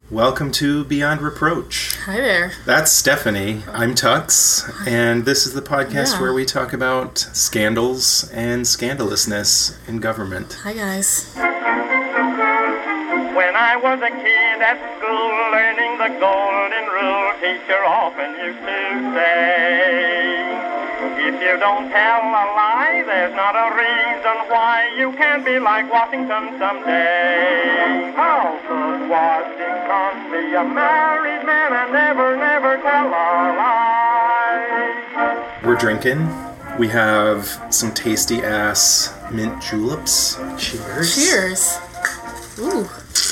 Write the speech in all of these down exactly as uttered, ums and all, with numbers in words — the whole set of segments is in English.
Welcome to Beyond Reproach. Hi there. That's Stephanie. I'm Tux, and this is the podcast Yeah. where we talk about scandals and scandalousness in government. Hi, guys. When I was a kid at school learning the golden rule, teacher often used to say, if you don't tell a lie, there's not a reason why you can't be like Washington someday. How could Washington be a married man and never, never tell a lie? We're drinking. We have some tasty ass mint juleps. Cheers. Cheers. Ooh.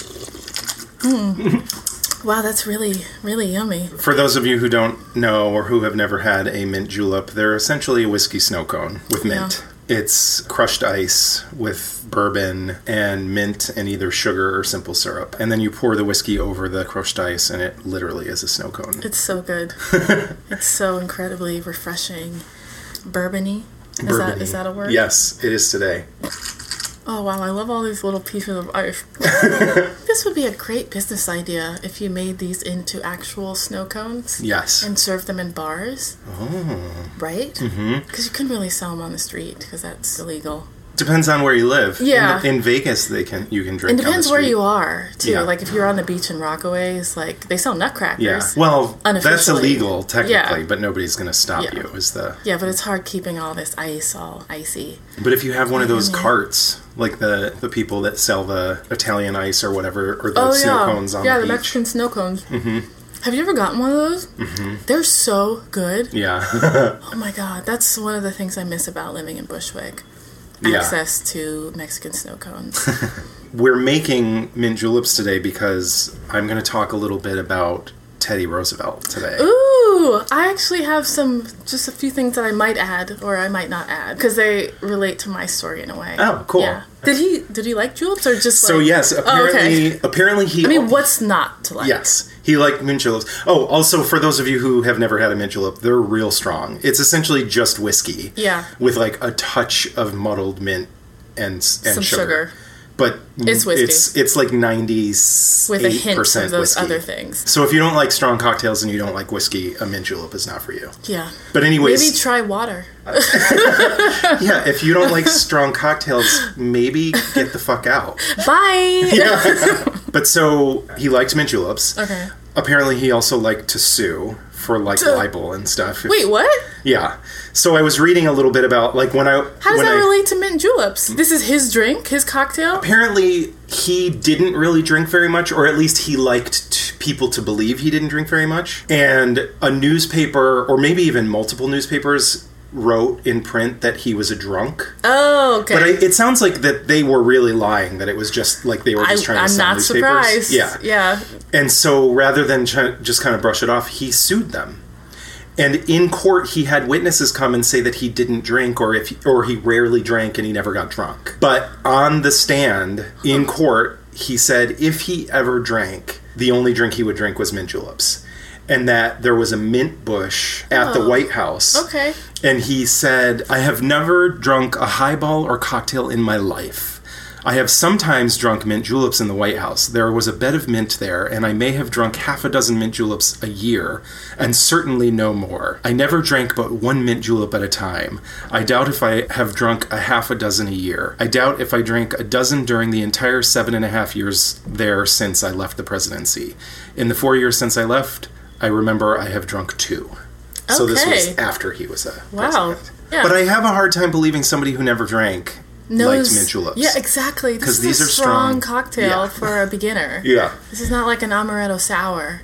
Mm. Wow, that's really, really yummy. For those of you who don't know or who have never had a mint julep, they're essentially a whiskey snow cone with mint. Yeah. It's crushed ice with bourbon and mint and either sugar or simple syrup. And then you pour the whiskey over the crushed ice and it literally is a snow cone. It's so good. It's so incredibly refreshing. Bourbon-y? Is Bourbon-y. that, is that a word? Yes, it is today. Oh, wow, I love all these little pieces of ice. This would be a great business idea if you made these into actual snow cones. Yes. And served them in bars. Oh. Right? Mm-hmm. Because you couldn't really sell them on the street because that's illegal. Depends on where you live. Yeah. In, the, in Vegas, they can you can drink. It depends on the where street. you are, too. Yeah. Like, if you're on the beach in Rockaways, like, they sell nutcrackers. Yeah. Well, that's unofficially. illegal, technically, Yeah. but nobody's going to stop Yeah. you. Is the Yeah, but it's hard keeping all this ice all icy. But if you have one of those Yeah. carts, like the, the people that sell the Italian ice or whatever, or the Oh, snow yeah. cones on yeah, the the beach. Mexican snow cones. Mm-hmm. Have you ever gotten one of those? Mm-hmm. They're so good. Yeah. Oh, my God. That's one of the things I miss about living in Bushwick. Yeah. Access to Mexican snow cones. We're making mint juleps today because I'm going to talk a little bit about Teddy Roosevelt today. Ooh, I actually have some, just a few things that I might add or I might not add because they relate to my story in a way. Oh, cool. Yeah. Did he did he like juleps or just So like... yes, apparently, Oh, okay. apparently he. I mean, what's not to like? Yes, he liked mint juleps. Oh, also for those of you who have never had a mint julep, they're real strong. It's essentially just whiskey. Yeah. With like a touch of muddled mint and and Some sugar. sugar. But It's whiskey. It's it's like ninety-eight With a hint percent of those whiskey. other things. So if you don't like strong cocktails and you don't like whiskey, a mint julep is not for you. Yeah. But anyways, Maybe try water. yeah, if you don't like strong cocktails, maybe get the fuck out. Bye! Yeah. But so he liked mint juleps. Okay. Apparently he also liked to sue for like To- libel and stuff. Wait, what? Yeah. So I was reading a little bit about like when I How does when that I, relate to mint juleps? This is his drink? His cocktail? Apparently he didn't really drink very much, or at least he liked t- people to believe he didn't drink very much. And a newspaper, or maybe even multiple newspapers, wrote in print that he was a drunk. Oh, okay. But I, it sounds like that they were really lying, that it was just like they were just I, trying to I'm sell not newspapers. surprised. Yeah. Yeah. And so rather than try, just kind of brush it off, he sued them. And in court, he had witnesses come and say that he didn't drink, or if he, or he rarely drank and he never got drunk. But on the stand in court, he said if he ever drank, the only drink he would drink was mint juleps. And that there was a mint bush at the Oh. White House. Okay. And he said, I have never drunk a highball or cocktail in my life. I have sometimes drunk mint juleps in the White House. There was a bed of mint there, and I may have drunk half a dozen mint juleps a year, and certainly no more. I never drank but one mint julep at a time. I doubt if I have drunk a half a dozen a year. I doubt if I drank a dozen during the entire seven and a half years there since I left the presidency. In the four years since I left, I remember I have drunk two. So this was Okay. after he was a Wow. president. Yeah. But I have a hard time believing somebody who never drank liked mint juleps. Yeah, exactly. This 'Cause is these a are strong, strong. cocktail Yeah. for a beginner. Yeah. This is not like an amaretto sour.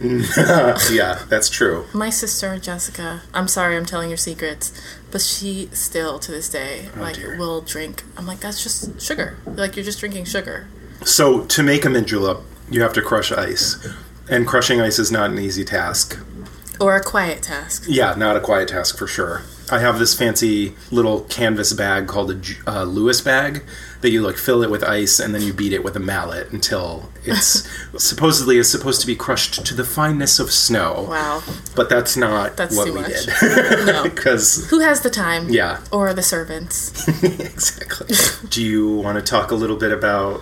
Yeah, that's true. My sister Jessica, I'm sorry I'm telling your secrets, but she still to this day like dear. will drink. I'm like, that's just sugar. Like you're just drinking sugar. So to make a mint julep, you have to crush ice. And crushing ice is not an easy task. Or a quiet task. Yeah, not a quiet task for sure. I have this fancy little canvas bag called a Ju- uh, Lewis bag that you like fill it with ice and then you beat it with a mallet until it's supposedly is supposed to be crushed to the fineness of snow. Wow. But that's not That's what too we much. did. No. Because Who has the time? Yeah. Or the servants? exactly. Do you want to talk a little bit about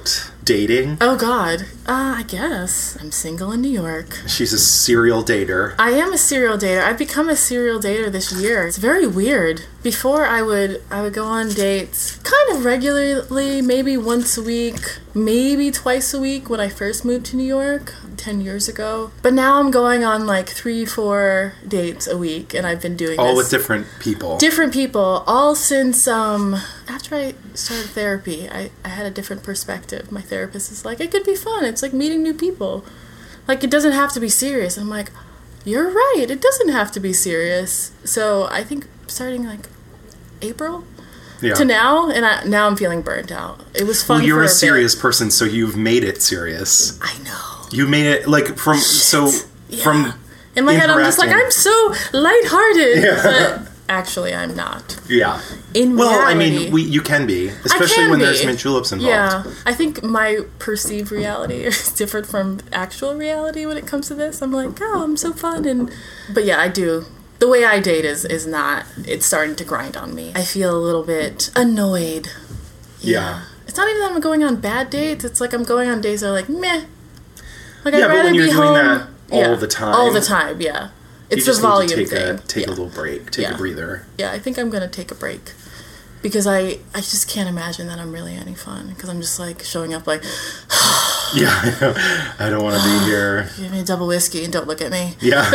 dating? Oh, God. Uh, I guess. I'm single in New York. She's a serial dater. I am a serial dater. I've become a serial dater this year. It's very weird. Before, I would I would go on dates kind of regularly, maybe once a week, maybe twice a week when I first moved to New York ten years ago. But now I'm going on like three, four dates a week, and I've been doing All this. with different people. Different people, all since um, after I started therapy. I, I had a different perspective. My therapist is like, it could be fun. It's like meeting new people. Like, it doesn't have to be serious. And I'm like, you're right. It doesn't have to be serious. So I think starting like April yeah. to now, and I, now I'm feeling burnt out. It was fun. Well, you're for a, a serious bit. person, so you've made it serious. I know. You made it like from so Yeah. from in my head. I'm just like, interacting- I'm so lighthearted, Yeah. but actually, I'm not. Yeah. In well, reality, I mean, we you can be, especially can when be. there's mint juleps involved. Yeah, I think my perceived reality is different from actual reality when it comes to this. I'm like, oh, I'm so fun, and but yeah, I do. The way I date is is not. It's starting to grind on me. I feel a little bit annoyed. Yeah. It's not even that I'm going on bad dates. It's like I'm going on days that are like meh. Like Yeah, I'd but rather when you're be doing home. that all yeah. the time- All the time, yeah. It's you the just volume need to take thing. a take yeah. a little break, take Yeah. a breather. Yeah, I think I'm gonna take a break because I I just can't imagine that I'm really any fun because I'm just like showing up like, Yeah, I know. I don't want to be here. give me a double whiskey and don't look at me. Yeah.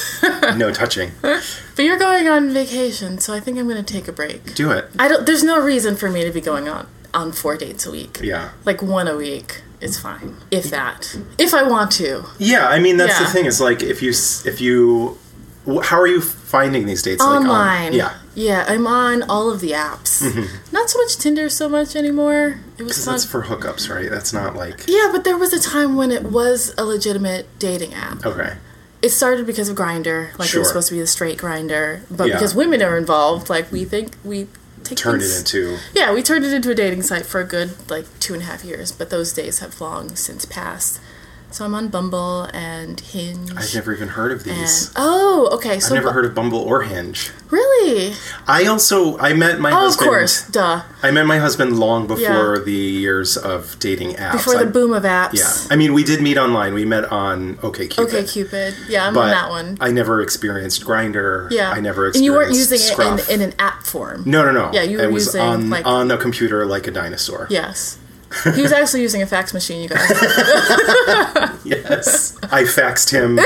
No touching. But you're going on vacation, so I think I'm gonna take a break. Do it. I don't. There's no reason for me to be going on on four dates a week. Yeah. Like one a week is fine, if that. If I want to. Yeah, I mean that's Yeah. the thing. Is like if you s- if you, wh- how are you finding these dates? Online. Like on, yeah. Yeah, I'm on all of the apps. Not so much Tinder so much anymore. It was Because fun. that's for hookups, right? That's not like Yeah, but there was a time when it was a legitimate dating app. okay. It started because of Grindr, like it Sure. was supposed to be the straight Grindr, but Yeah. because women are involved, like we think we take Turn things- it into Yeah, we turned it into a dating site for a good like two and a half years, but those days have long since passed. So I'm on Bumble and Hinge. I've never even heard of and, these. oh, okay. So I've never Bu- heard of Bumble or Hinge. Really? I also I met my Oh, of husband. course. Duh. I met my husband long before Yeah. the years of dating apps. Before the I- boom of apps. Yeah, I mean we did meet online. We met on OkCupid. Okay, Cupid. Yeah, I'm but on that one. I never experienced Grindr. Yeah. I never experienced And you weren't using Scruff. it in, in an app form. No, no, no. Yeah, you were it was using, on like- on a computer like a dinosaur. Yes. He was actually using a fax machine, you guys. Yes, I faxed him.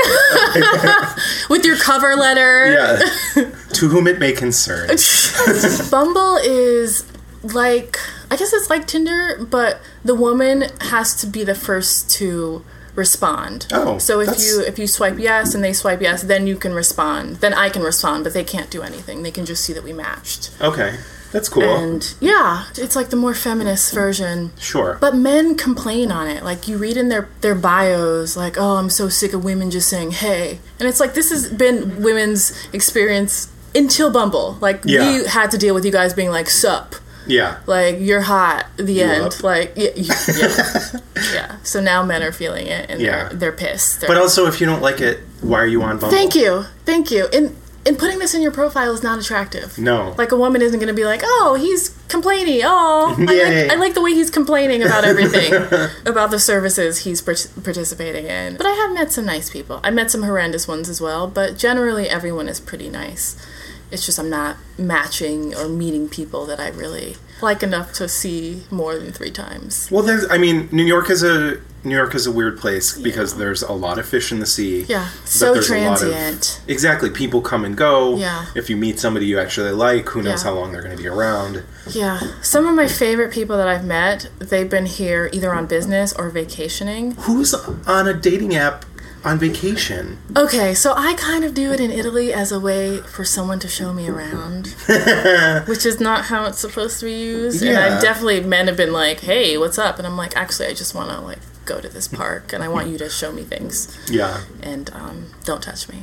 With your cover letter. Yeah, to whom it may concern. Bumble is like, I guess it's like Tinder, but the woman has to be the first to respond. Oh, so if that's- you if you swipe yes and they swipe yes, then you can respond. Then I can respond, but they can't do anything. They can just see that we matched. Okay, that's cool. And yeah, it's like the more feminist version. Sure. But men complain on it. Like, you read in their, their bios, like, oh, I'm so sick of women just saying, hey. And it's like, this has been women's experience until Bumble. Like, Yeah. we had to deal with you guys being like, sup. yeah. Like, you're hot. The You end. up. Like, yeah. Yeah. yeah. So now men are feeling it, and Yeah. they're, they're pissed. They're, But also, if you don't like it, why are you on Bumble? thank you. Thank you. And, and putting this in your profile is not attractive. No. Like, a woman isn't going to be like, oh, he's complaining. Oh, I Yay. like, I like the way he's complaining about everything, about the services he's par- participating in. But I have met some nice people. I met some horrendous ones as well, but generally everyone is pretty nice. It's just I'm not matching or meeting people that I really like enough to see more than three times. Well, there's. I mean, New York is a New York is a weird place because there's a lot of fish in the sea. Yeah, but so there's a lot of- transient. exactly. People come and go. Yeah. If you meet somebody you actually like, who knows Yeah. how long they're going to be around. Yeah, some of my favorite people that I've met, they've been here either on business or vacationing. Who's on a dating app on vacation? Okay, so I kind of do it in Italy as a way for someone to show me around, which is not how it's supposed to be used. And Yeah. I've definitely, men have been like, hey, what's up? And I'm like, actually, I just want to, like, go to this park, and I want you to show me things. Yeah. And um, don't touch me.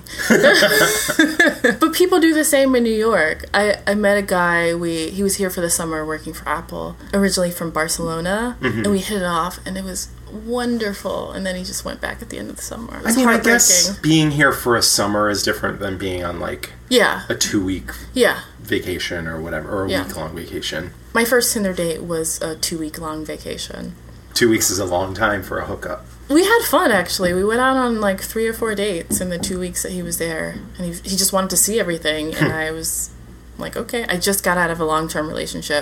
But people do the same in New York. I, I met a guy, we he was here for the summer working for Apple, originally from Barcelona, Mm-hmm. and we hit it off, and it was wonderful. And then he just went back at the end of the summer. It I was mean, I heartbreaking. guess being here for a summer is different than being on like Yeah, a two week yeah. vacation or whatever, or a Yeah. week long vacation. My first Tinder date was a two week long vacation. two weeks is a long time for a hookup. We had fun, actually. We went out on like three or four dates in the two weeks that he was there. And he, he just wanted to see everything. And I was like, okay. I just got out of a long-term relationship.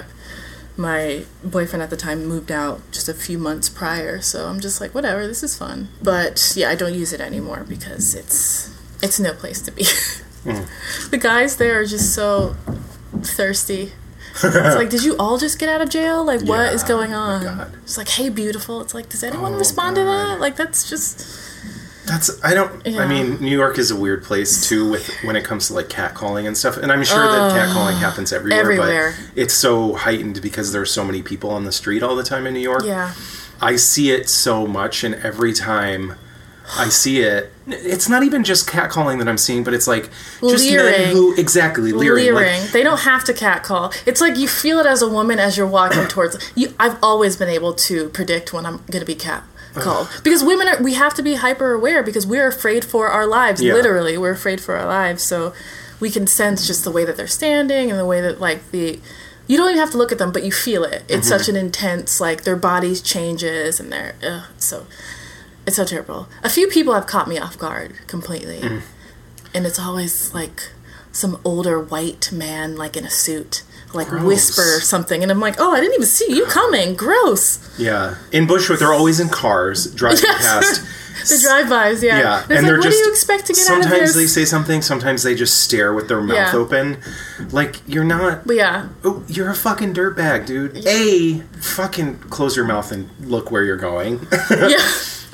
My boyfriend at the time moved out just a few months prior. So I'm just like, whatever, this is fun. But yeah, I don't use it anymore because it's it's no place to be. Mm. The guys there are just so thirsty. It's like, did you all just get out of jail? Like, yeah, what is going on? Oh God. It's like, hey, beautiful. It's like, does anyone oh, respond God. to that? Like, that's just... That's, I don't, yeah. I mean, New York is a weird place, too, with when it comes to, like, catcalling and stuff. And I'm sure uh, that catcalling happens everywhere. Everywhere. But it's so heightened because there's so many people on the street all the time in New York. Yeah. I see it so much, and every time I see it, it's not even just catcalling that I'm seeing, but it's like just leering. men who exactly leering. Leering. Like, they don't have to catcall. It's like you feel it as a woman as you're walking towards. You, I've always been able to predict when I'm going to be catcalled because women are. We have to be hyper aware because we're afraid for our lives. Yeah. Literally, we're afraid for our lives. So we can sense just the way that they're standing and the way that like the. You don't even have to look at them, but you feel it. It's mm-hmm. such an intense like their bodies changes and they're ugh, so. It's so terrible. A few people have caught me off guard completely. Mm. And it's always like some older white man like in a suit, like Gross. whisper something. And I'm like, oh, I didn't even see you coming. Gross. Yeah. In Bushwick, they're always in cars driving yes. past. The drive-bys, yeah. Yeah. And, and like, they're what just, do you expect to get out of this? Sometimes they say something, sometimes they just stare with their mouth yeah. open. Like, you're not... But yeah. Oh, you're a fucking dirtbag, dude. A, fucking close your mouth and look where you're going. Yeah.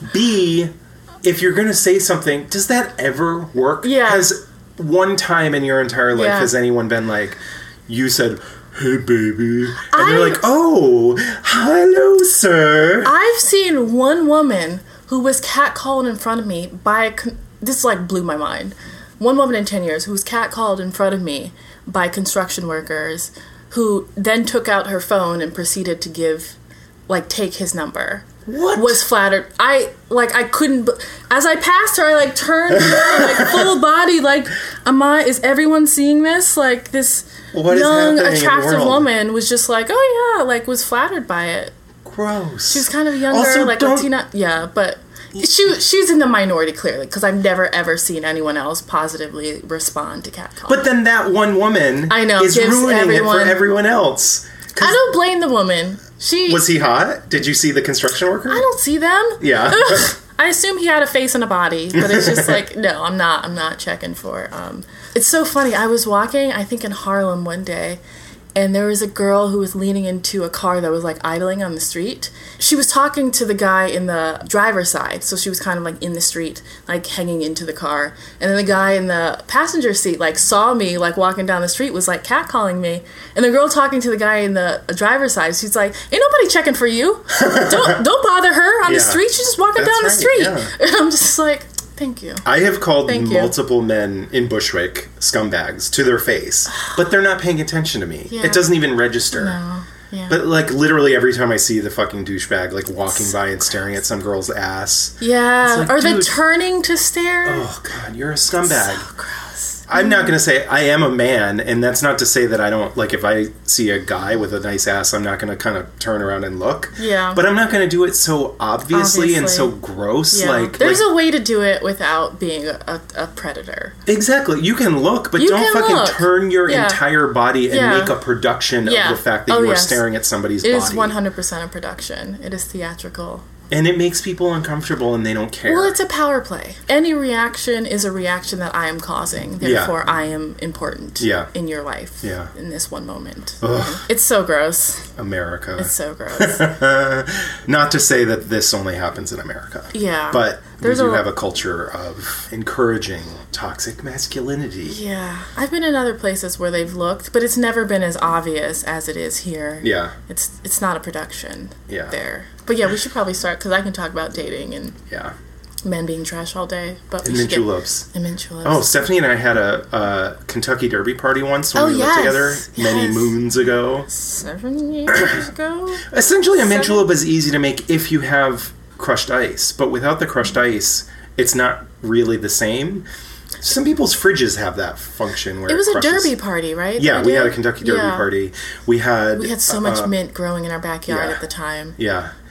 B, if you're going to say something, does that ever work? Yeah. Has one time in your entire life, yeah. has anyone been like, you said, hey, baby, and I, they're like, oh, hello, sir. I've seen one woman who was catcalled in front of me by, a con- this like blew my mind. One woman in ten years who was catcalled in front of me by construction workers who then took out her phone and proceeded to give, like, take his number. What? Was flattered. I, like, I couldn't, as I passed her, I, like, turned around, like, full body, like, am I, is everyone seeing this? Like, this what young, attractive woman was just like, oh, yeah, like, was flattered by it. Gross. She was kind of younger, also, like, Latina, yeah, but she she's in the minority, clearly, because I've never, ever seen anyone else positively respond to catcalling. But then that one woman I know, is ruining everyone, it for everyone else. I don't blame the woman. She Was he hot? Did you see the construction worker? I don't see them. Yeah. I assume he had a face and a body, but it's just like, no, I'm not. I'm not checking for. Um, it's so funny. I was walking, I think in Harlem one day, and there was a girl who was leaning into a car that was like idling on the street. She was talking to the guy in the driver's side, so she was kind of like in the street, like hanging into the car. And then the guy in the passenger seat like saw me like walking down the street, was like catcalling me. And the girl talking to the guy in the driver's side, she's like, "Ain't nobody checking for you. Don't don't bother her on yeah. the street. She's just walking That's down right, the street." Yeah. And I'm just like, thank you. I have called Thank multiple you. men in Bushwick scumbags to their face, but they're not paying attention to me. Yeah. It doesn't even register. No. Yeah. But, like, literally every time I see the fucking douchebag, like, walking by and staring at some girl's ass. Yeah. like, or dude, the turning to stare. Oh, God, you're a scumbag. So gross. I'm not going to say I am a man, and that's not to say that I don't, like, if I see a guy with a nice ass, I'm not going to kind of turn around and look. Yeah. But I'm not going to do it so obviously, obviously. and so gross. Yeah. Like, There's like, a way to do it without being a, a, a predator. Exactly. You can look, but you don't fucking look. turn your yeah. entire body and yeah. make a production yeah. of the fact that oh, you are yes. staring at somebody's it body. It is one hundred percent a production. It is theatrical. And it makes people uncomfortable and they don't care. Well, it's a power play. Any reaction is a reaction that I am causing. Therefore, yeah. I am important yeah. in your life yeah. in this one moment. Ugh. It's so gross. America. It's so gross. Not to say that this only happens in America. Yeah. But There's we do a, have a culture of encouraging toxic masculinity. Yeah. I've been in other places where they've looked, but it's never been as obvious as it is here. Yeah. It's it's not a production yeah. there. But yeah, we should probably start, because I can talk about dating and yeah. men being trash all day. But and mint juleps. And mint juleps. Oh, Stephanie and I had a, a Kentucky Derby party once when oh, we yes. lived together yes. many moons ago. Seven years ago? Essentially, a Seven? mint julep is easy to make if you have crushed ice. But without the crushed ice, it's not really the same. Some people's fridges have that function where it was it a derby party, right? Yeah, we had a Kentucky Derby yeah. party. We had we had so uh, much mint growing in our backyard yeah, at the time. Yeah,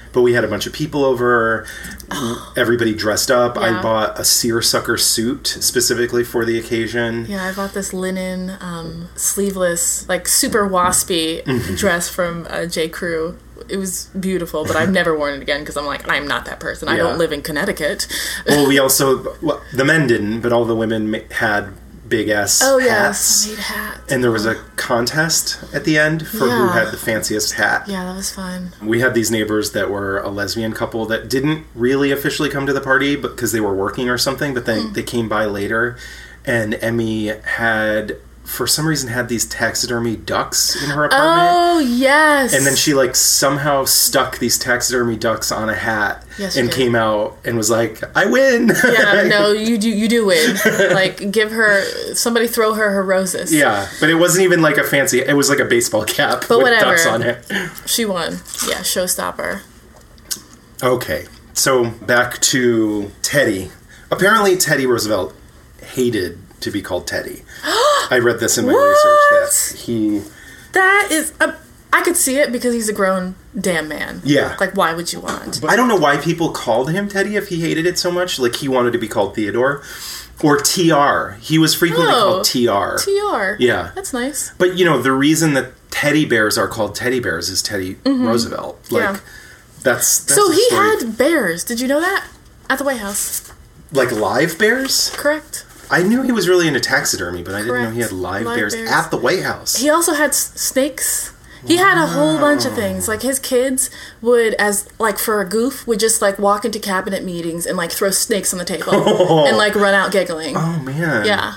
But we had a bunch of people over. Everybody dressed up. Yeah. I bought a seersucker suit specifically for the occasion. Yeah, I bought this linen, um, sleeveless, like super waspy dress from uh, J. Crew. It was beautiful, but I've never worn it again because I'm like, I'm not that person. I Yeah. don't live in Connecticut. Well, we also, well, the men didn't, but all the women ma- had big ass Oh, yes. hats. I made a hat. And there was a contest at the end for who Yeah. had the fanciest hat. Yeah, that was fun. We had these neighbors that were a lesbian couple that didn't really officially come to the party because they were working or something, but they, Mm. they came by later. And Emmy had, for some reason, had these taxidermy ducks in her apartment. Oh, yes. And then she, like, somehow stuck these taxidermy ducks on a hat Yes, she and did. came out and was like, I win! Yeah, no, you do you do win. Like, give her, somebody throw her her roses. Yeah, but it wasn't even like a fancy, it was like a baseball cap But with whatever. ducks on it. She won. Yeah, showstopper. Okay, so back to Teddy. Apparently, Teddy Roosevelt hated to be called Teddy. I read this in my What? research that he. That is, a, I could see it because he's a grown damn man. Yeah. Like, why would you want? I don't know why people called him Teddy if he hated it so much. Like, he wanted to be called Theodore. Or T R. He was frequently Oh, called T R. T R. Yeah. That's nice. But, you know, the reason that teddy bears are called teddy bears is Teddy Roosevelt. Like, Mm-hmm. Yeah. that's, that's So the he story. had bears. Did you know that? At the White House. Like, live bears? Correct. I knew he was really into taxidermy, but I didn't know Correct. he had live, Live bears, bears. at the White House. He also had s- snakes. He had a whole bunch of things. Like, his kids would, as, like, for a goof, would just, like, walk into cabinet meetings and, like, throw snakes on the table. And, like, run out giggling. Oh, man. Yeah.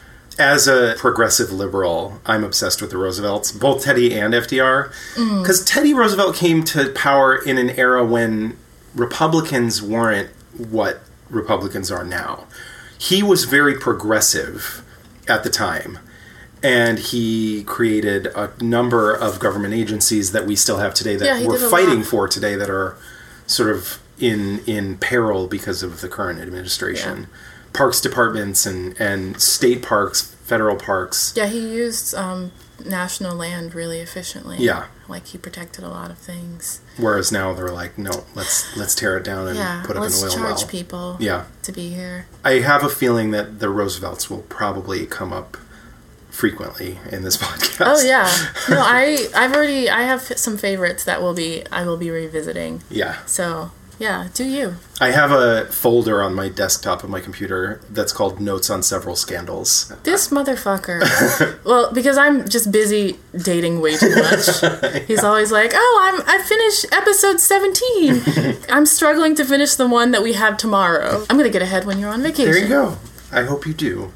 As a progressive liberal, I'm obsessed with the Roosevelts, both Teddy and F D R. Because Teddy Roosevelt came to power in an era when Republicans weren't what Republicans are now. He was very progressive at the time. And he created a number of government agencies that we still have today that Yeah, he we're did a fighting lot. for today that are sort of in in peril because of the current administration. Parks departments and, and state parks, federal parks. Yeah, he used um, national land really efficiently. Yeah. Like, he protected a lot of things. Whereas now they're like, no, let's let's tear it down and Yeah, put up let's an oil charge well. people Yeah. to be here. I have a feeling that the Roosevelts will probably come up frequently in this podcast. Oh yeah, no, I I've already I have some favorites that will be I will be revisiting. Yeah. So yeah, do you? I have a folder on my desktop of my computer that's called Notes on Several Scandals. This motherfucker. Well, because I'm just busy dating way too much. He's always like, "Oh, I'm I finished episode seventeen. I'm struggling to finish the one that we have tomorrow. I'm gonna get ahead when you're on vacation." There you go. I hope you do.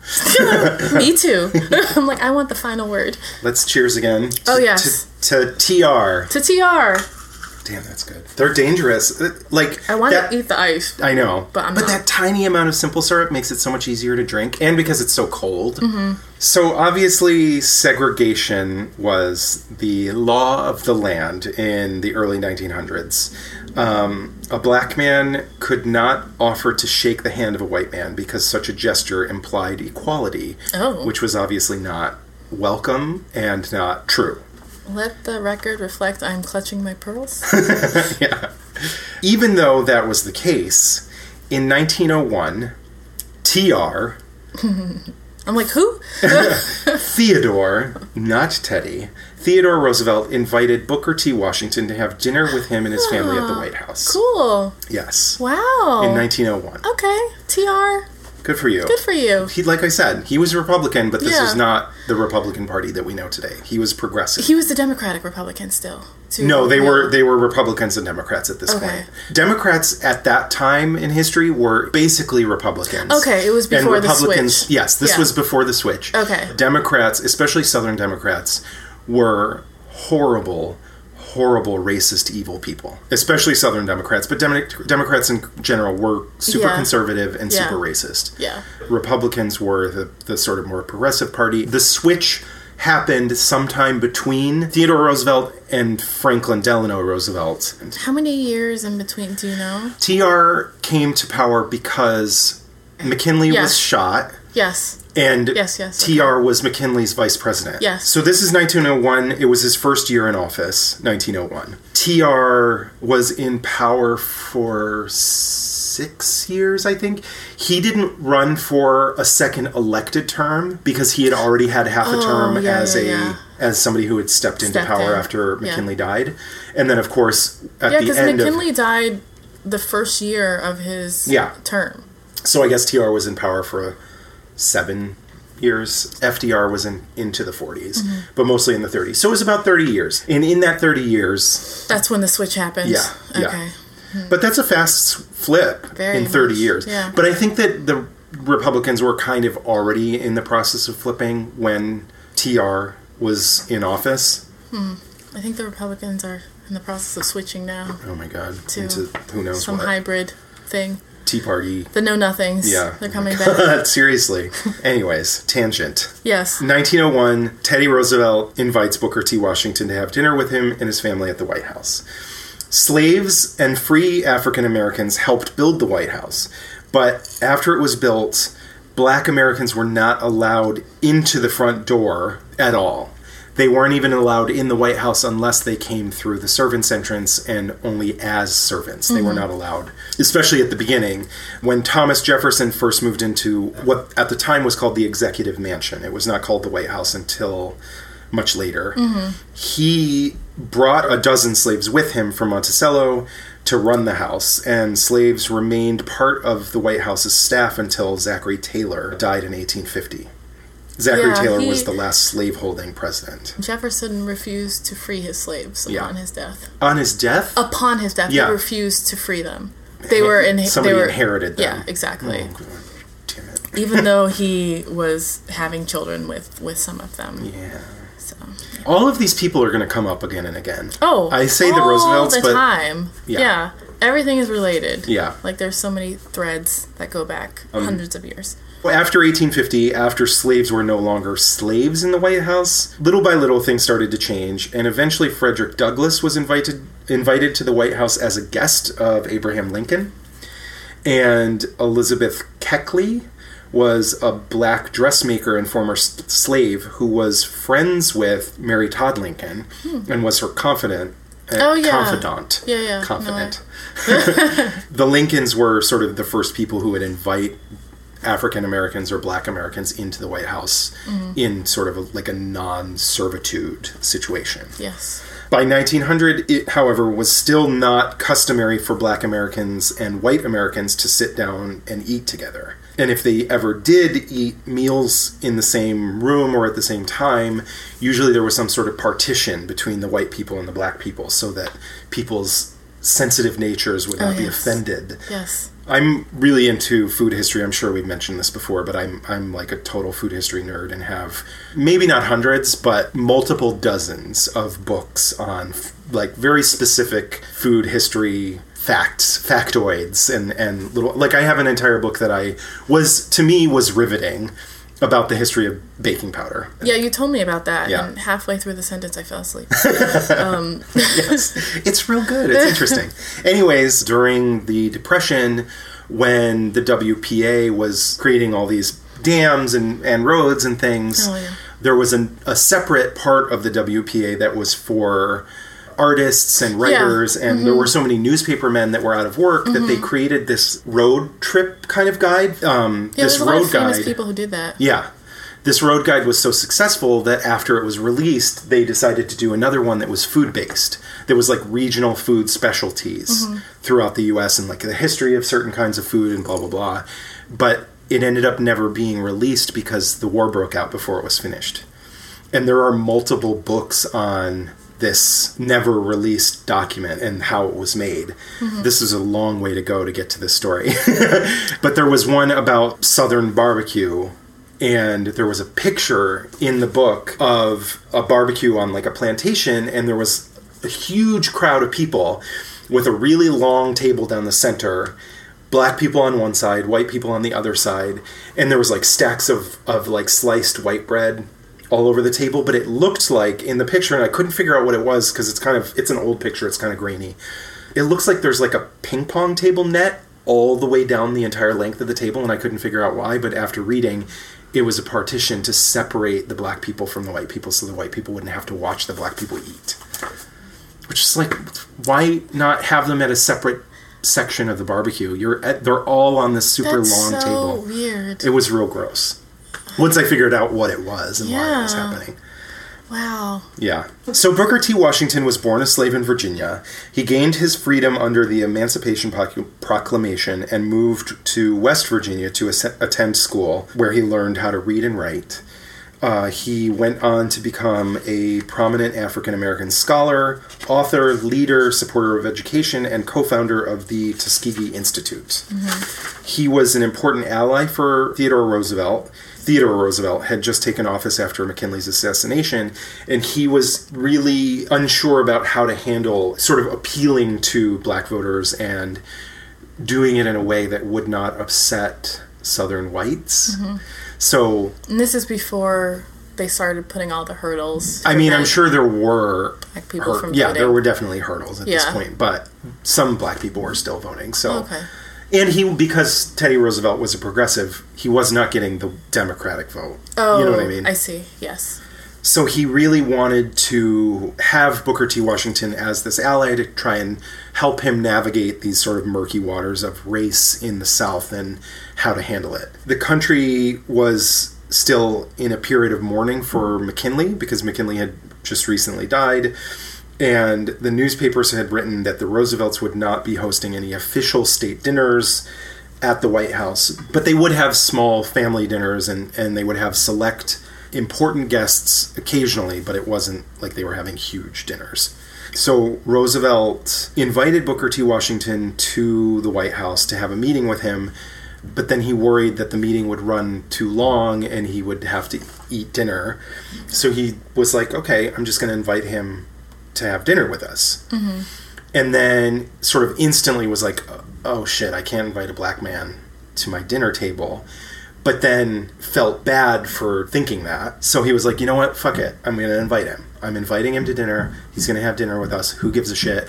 Me too. I'm like, I want the final word. Let's cheers again. To, Oh, yes. To, to T R. To T R. Damn, that's good. They're dangerous. Uh, Like I want that- to eat the ice. I know, But I'm not. that tiny amount of simple syrup makes it so much easier to drink, and because it's so cold. Mm-hmm. So obviously, segregation was the law of the land in the early nineteen hundreds. Um, a black man could not offer to shake the hand of a white man because such a gesture implied equality, Oh. which was obviously not welcome and not true. Let the record reflect I'm clutching my pearls. Yeah. Even though that was the case, in nineteen oh one, T R, I'm like, who? Theodore, not Teddy, Theodore Roosevelt invited Booker T. Washington to have dinner with him and his family at the White House. Cool. Yes. Wow. In nineteen oh one. Okay. T R. Good for you. Good for you. He, like I said, he was a Republican, but this Yeah. was not the Republican Party that we know today. He was progressive. He was the Democratic Republican still. too. No, they Yeah. were they were Republicans and Democrats at this Okay. point. Democrats at that time in history were basically Republicans. Okay, it was before and the Republicans, switch. Yes, this Yeah. was before the switch. Okay. Democrats, especially Southern Democrats, were horrible, horrible, racist, evil people. Especially Southern Democrats, but Demo- Democrats in general were super Yeah. conservative and Yeah. super racist. Yeah. Republicans were the, the sort of more progressive party. The switch happened sometime between Theodore Roosevelt and Franklin Delano Roosevelt. How many years in between, do you know? T R came to power because McKinley Yeah. was shot. Yes. And yes, yes, T R was McKinley's vice president. Yes. So this is nineteen oh one. It was his first year in office, nineteen oh one. T R was in power for six years, I think. He didn't run for a second elected term because he had already had half a Oh, term yeah, as yeah, a yeah. as somebody who had stepped into Stepped power in. after Yeah. McKinley died. And then, of course, at Yeah, the because end McKinley of... died the first year of his Yeah. term. So I guess T R was in power for seven years. F D R was in into the forties, Mm-hmm. but mostly in the thirties. So it was about thirty years. And in that thirty years... That's when the switch happened. Yeah, yeah. Okay. But that's a fast flip Very in thirty much, years. yeah. But I think that the Republicans were kind of already in the process of flipping when T R was in office. I think the Republicans are in the process of switching now Oh my God. to Into who knows some what. hybrid thing. Tea Party. The Know Nothings. Yeah. They're coming back. Seriously. Anyways, tangent. Yes. nineteen oh one, Teddy Roosevelt invites Booker T. Washington to have dinner with him and his family at the White House. Slaves and free African Americans helped build the White House, but after it was built, black Americans were not allowed into the front door at all. They weren't even allowed in the White House unless they came through the servants' entrance and only as servants. They mm-hmm. were not allowed, especially at the beginning. When Thomas Jefferson first moved into what at the time was called the Executive Mansion, it was not called the White House until much later. Mm-hmm. He brought a dozen slaves with him from Monticello to run the house, and slaves remained part of the White House's staff until Zachary Taylor died in eighteen fifty. Zachary Yeah, Taylor he- was the last slave-holding president. Jefferson refused to free his slaves Yeah. upon his death. On his death? Upon his death, Yeah. he refused to free them. They were in. Somebody they were, inherited them. Yeah, exactly. Oh, God. Damn it. Even though he was having children with with some of them. Yeah. So. All of these people are going to come up again and again. Oh, I say the all Roosevelts, the but time. Yeah. Yeah. Everything is related. Yeah. Like there's so many threads that go back Um, hundreds of years. Well, after eighteen fifty, after slaves were no longer slaves in the White House, little by little things started to change, and eventually Frederick Douglass was invited invited to the White House as a guest of Abraham Lincoln, and Elizabeth Keckley was a black dressmaker and former s- slave who was friends with Mary Todd Lincoln and was her confidant. uh, Oh, yeah. Confidant. Yeah, yeah. Confidant. The Lincolns were sort of the first people who would invite African Americans or black Americans into the White House Mm-hmm. in sort of a, like a non-servitude situation. Yes. By nineteen hundred, it, however, was still not customary for black Americans and white Americans to sit down and eat together. And if they ever did eat meals in the same room or at the same time, usually there was some sort of partition between the white people and the black people so that people's sensitive natures would Oh, not be yes. offended. Yes. I'm really into food history. I'm sure we've mentioned this before, but I'm I'm like a total food history nerd and have maybe not hundreds, but multiple dozens of books on f- like very specific food history facts, factoids, and and little like I have an entire book that I was to me was riveting about the history of baking powder. Yeah, you told me about that, Yeah. and halfway through the sentence, I fell asleep. Yes, it's real good. It's interesting. Anyways, during the Depression, when the W P A was creating all these dams and, and roads and things, Oh, yeah. there was an, a separate part of the W P A that was for artists and writers, Yeah. and Mm-hmm. there were so many newspaper men that were out of work that they created this road trip kind of guide. Um, Yeah, this there's a lot road of famous guide. people who did that. Yeah. This road guide was so successful that after it was released, they decided to do another one that was food-based. There was like regional food specialties throughout the U S and like the history of certain kinds of food and blah, blah, blah. But it ended up never being released because the war broke out before it was finished. And there are multiple books on this never released document and how it was made. Mm-hmm. This is a long way to go to get to this story. But there was one about Southern barbecue, and there was a picture in the book of a barbecue on like a plantation, and there was a huge crowd of people with a really long table down the center, black people on one side, white people on the other side, and there was like stacks of, of like sliced white bread all over the table, but it looked like in the picture, and I couldn't figure out what it was because it's kind of, it's an old picture, it's kind of grainy. It looks like there's like a ping pong table net all the way down the entire length of the table, and I couldn't figure out why, but after reading, it was a partition to separate the black people from the white people so the white people wouldn't have to watch the black people eat. Which is like, why not have them at a separate section of the barbecue? You're at, they're all on this super That's long so table. Weird. It was real gross. Once I figured out what it was and yeah. why it was happening. Wow. Yeah. So Booker T. Washington was born a slave in Virginia. He gained his freedom under the Emancipation Proclamation and moved to West Virginia to attend school, where he learned how to read and write. Uh, he went on to become a prominent African-American scholar, author, leader, supporter of education, and co-founder of the Tuskegee Institute. Mm-hmm. He was an important ally for Theodore Roosevelt. Theodore Roosevelt had just taken office after McKinley's assassination, and he was really unsure about how to handle sort of appealing to black voters and doing it in a way that would not upset Southern whites. Mm-hmm. So, and this is before they started putting all the hurdles. I mean, I'm sure there were black people hur- from yeah, voting. there were definitely hurdles at yeah. this point, but some black people were still voting. So, okay. And he, because Teddy Roosevelt was a progressive, he was not getting the Democratic vote. Oh, you know what I mean? I see. Yes. So he really wanted to have Booker T. Washington as this ally to try and help him navigate these sort of murky waters of race in the South and how to handle it. The country was still in a period of mourning for McKinley because McKinley had just recently died, and the newspapers had written that the Roosevelts would not be hosting any official state dinners at the White House, but they would have small family dinners and, and they would have select important guests occasionally, but it wasn't like they were having huge dinners. So Roosevelt invited Booker T. Washington to the White House to have a meeting with him, but then he worried that the meeting would run too long and he would have to eat dinner. So he was like, okay, I'm just going to invite him to have dinner with us. Mm-hmm. And then sort of instantly was like, oh shit, I can't invite a black man to my dinner table. But then felt bad for thinking that. So he was like, you know what? Fuck it. I'm going to invite him. I'm inviting him to dinner. He's going to have dinner with us. Who gives a shit?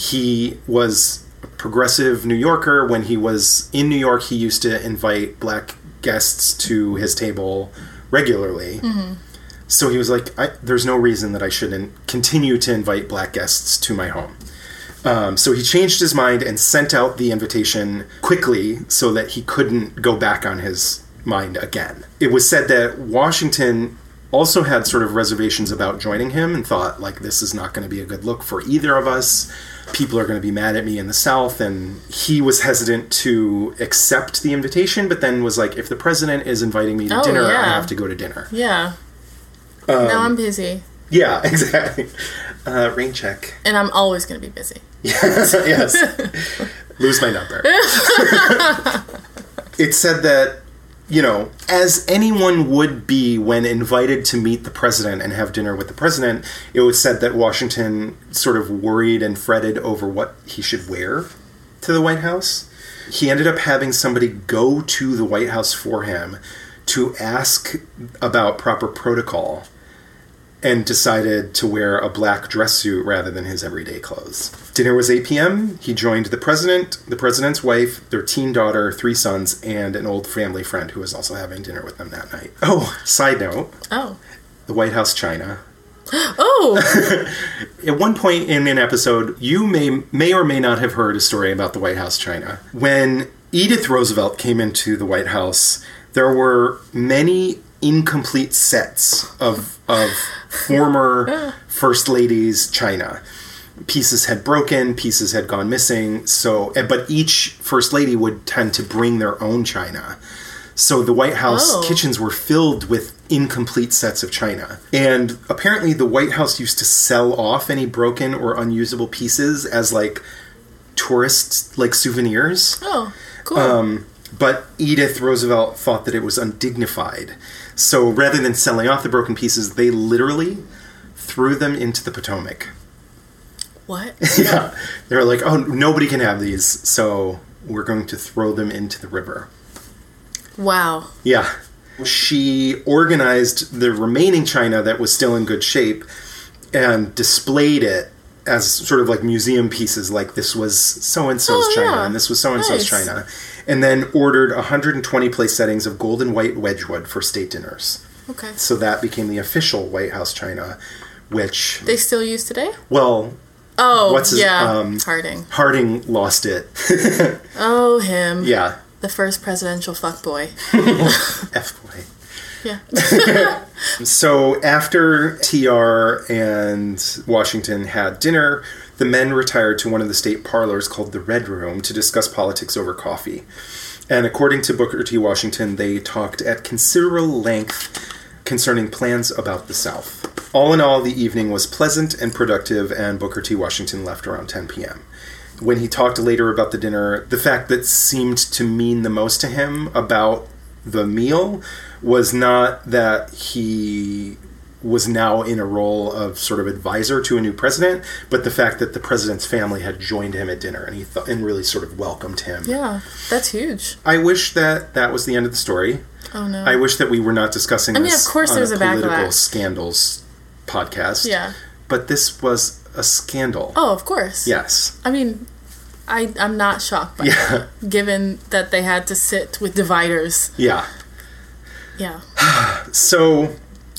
He was a progressive New Yorker. When he was in New York, he used to invite black guests to his table regularly. Mm-hmm. So he was like, I, there's no reason that I shouldn't continue to invite black guests to my home. Um, so he changed his mind and sent out the invitation quickly so that he couldn't go back on his mind again. It was said that Washington also had sort of reservations about joining him and thought, like, this is not going to be a good look for either of us. People are going to be mad at me in the South. And he was hesitant to accept the invitation, but then was like, if the president is inviting me to oh, dinner, yeah. I have to go to dinner. Yeah. Um, now I'm busy. Yeah, exactly. Uh, rain check. And I'm always going to be busy. Yes, yes. Lose my number. It said that, you know, as anyone would be when invited to meet the president and have dinner with the president, it was said that Washington sort of worried and fretted over what he should wear to the White House. He ended up having somebody go to the White House for him to ask about proper protocol, and decided to wear a black dress suit rather than his everyday clothes. Dinner was eight p.m. He joined the president, the president's wife, their teen daughter, three sons, and an old family friend who was also having dinner with them that night. Oh, side note. Oh. The White House china. Oh! At one point in an episode, you may may or may not have heard a story about the White House china. When Edith Roosevelt came into the White House, there were many incomplete sets of of former first ladies' china. Pieces had broken, pieces had gone missing. So, but each first lady would tend to bring their own china. So the White House oh. kitchens were filled with incomplete sets of china. And apparently the White House used to sell off any broken or unusable pieces as like tourist like souvenirs. Oh, cool. Um, but Edith Roosevelt thought that it was undignified. So rather than selling off the broken pieces, they literally threw them into the Potomac. What? Yeah. They were like, oh, nobody can have these, so we're going to throw them into the river. Wow. Yeah. She organized the remaining china that was still in good shape and displayed it as sort of like museum pieces, like this was so-and-so's Oh, china yeah. and this was so-and-so's Nice. china. And then ordered one hundred twenty place settings of gold and white Wedgwood for state dinners. Okay. So that became the official White House china, which, They still use today? well, Oh, What's his- yeah. um, Harding. Harding lost it. Oh, him. Yeah. The first presidential fuckboy. F-boy. Yeah. So after T R and Washington had dinner, the men retired to one of the state parlors called the Red Room to discuss politics over coffee. And according to Booker T. Washington, they talked at considerable length concerning plans about the South. All in all, the evening was pleasant and productive, and Booker T. Washington left around ten p.m. When he talked later about the dinner, the fact that seemed to mean the most to him about the meal was not that he was now in a role of sort of advisor to a new president, but the fact that the president's family had joined him at dinner and he th- and really sort of welcomed him. Yeah. That's huge. I wish that that was the end of the story. Oh, no. I wish that we were not discussing I mean, this of course on there's a a political backlash. scandals podcast. Yeah. But this was a scandal. Oh, of course. Yes. I mean, I, I'm not shocked by Yeah. that, given that they had to sit with dividers. Yeah. Yeah. So,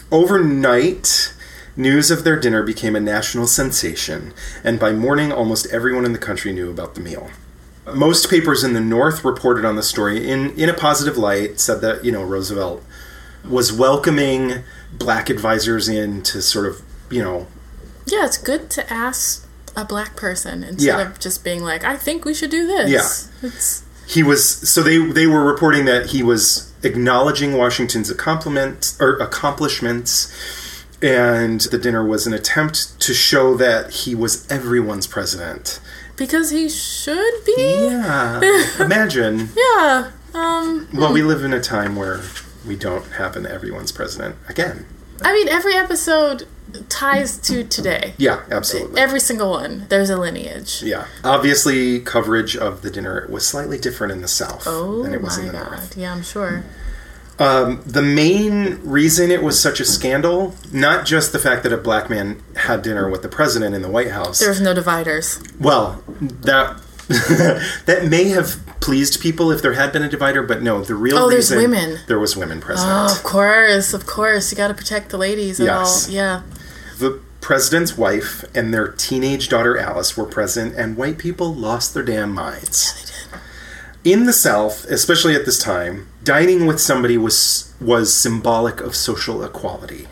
overnight, news of their dinner became a national sensation, and by morning, almost everyone in the country knew about the meal. Most papers in the North reported on the story in, in a positive light, said that, you know, Roosevelt was welcoming black advisors in to sort of, you know... Yeah, it's good to ask a black person instead Yeah. of just being like, I think we should do this. Yeah. It's, He was... So they, they were reporting that he was acknowledging Washington's accomplishments, or accomplishments, and the dinner was an attempt to show that he was everyone's president. because he should be? Yeah. Imagine. Yeah. Um, Well, we live in a time where we don't have an everyone's president. Again. I mean, every episode ties to today. Yeah, absolutely. Every single one. There's a lineage. Yeah. Obviously, coverage of the dinner was slightly different in the South Oh than it was my in the god. North. Yeah, I'm sure. Um, the main reason it was such a scandal, not just the fact that a black man had dinner with the president in the White House. There's no dividers. Well, that that may have pleased people if there had been a divider, but no, the real Oh, there's reason women. there was women present. Oh, of course, of course. You got to protect the ladies and Yes. all. Yeah. The president's wife and their teenage daughter Alice were present, and white people lost their damn minds. They did. In the South, especially at this time, dining with somebody was was symbolic of social equality.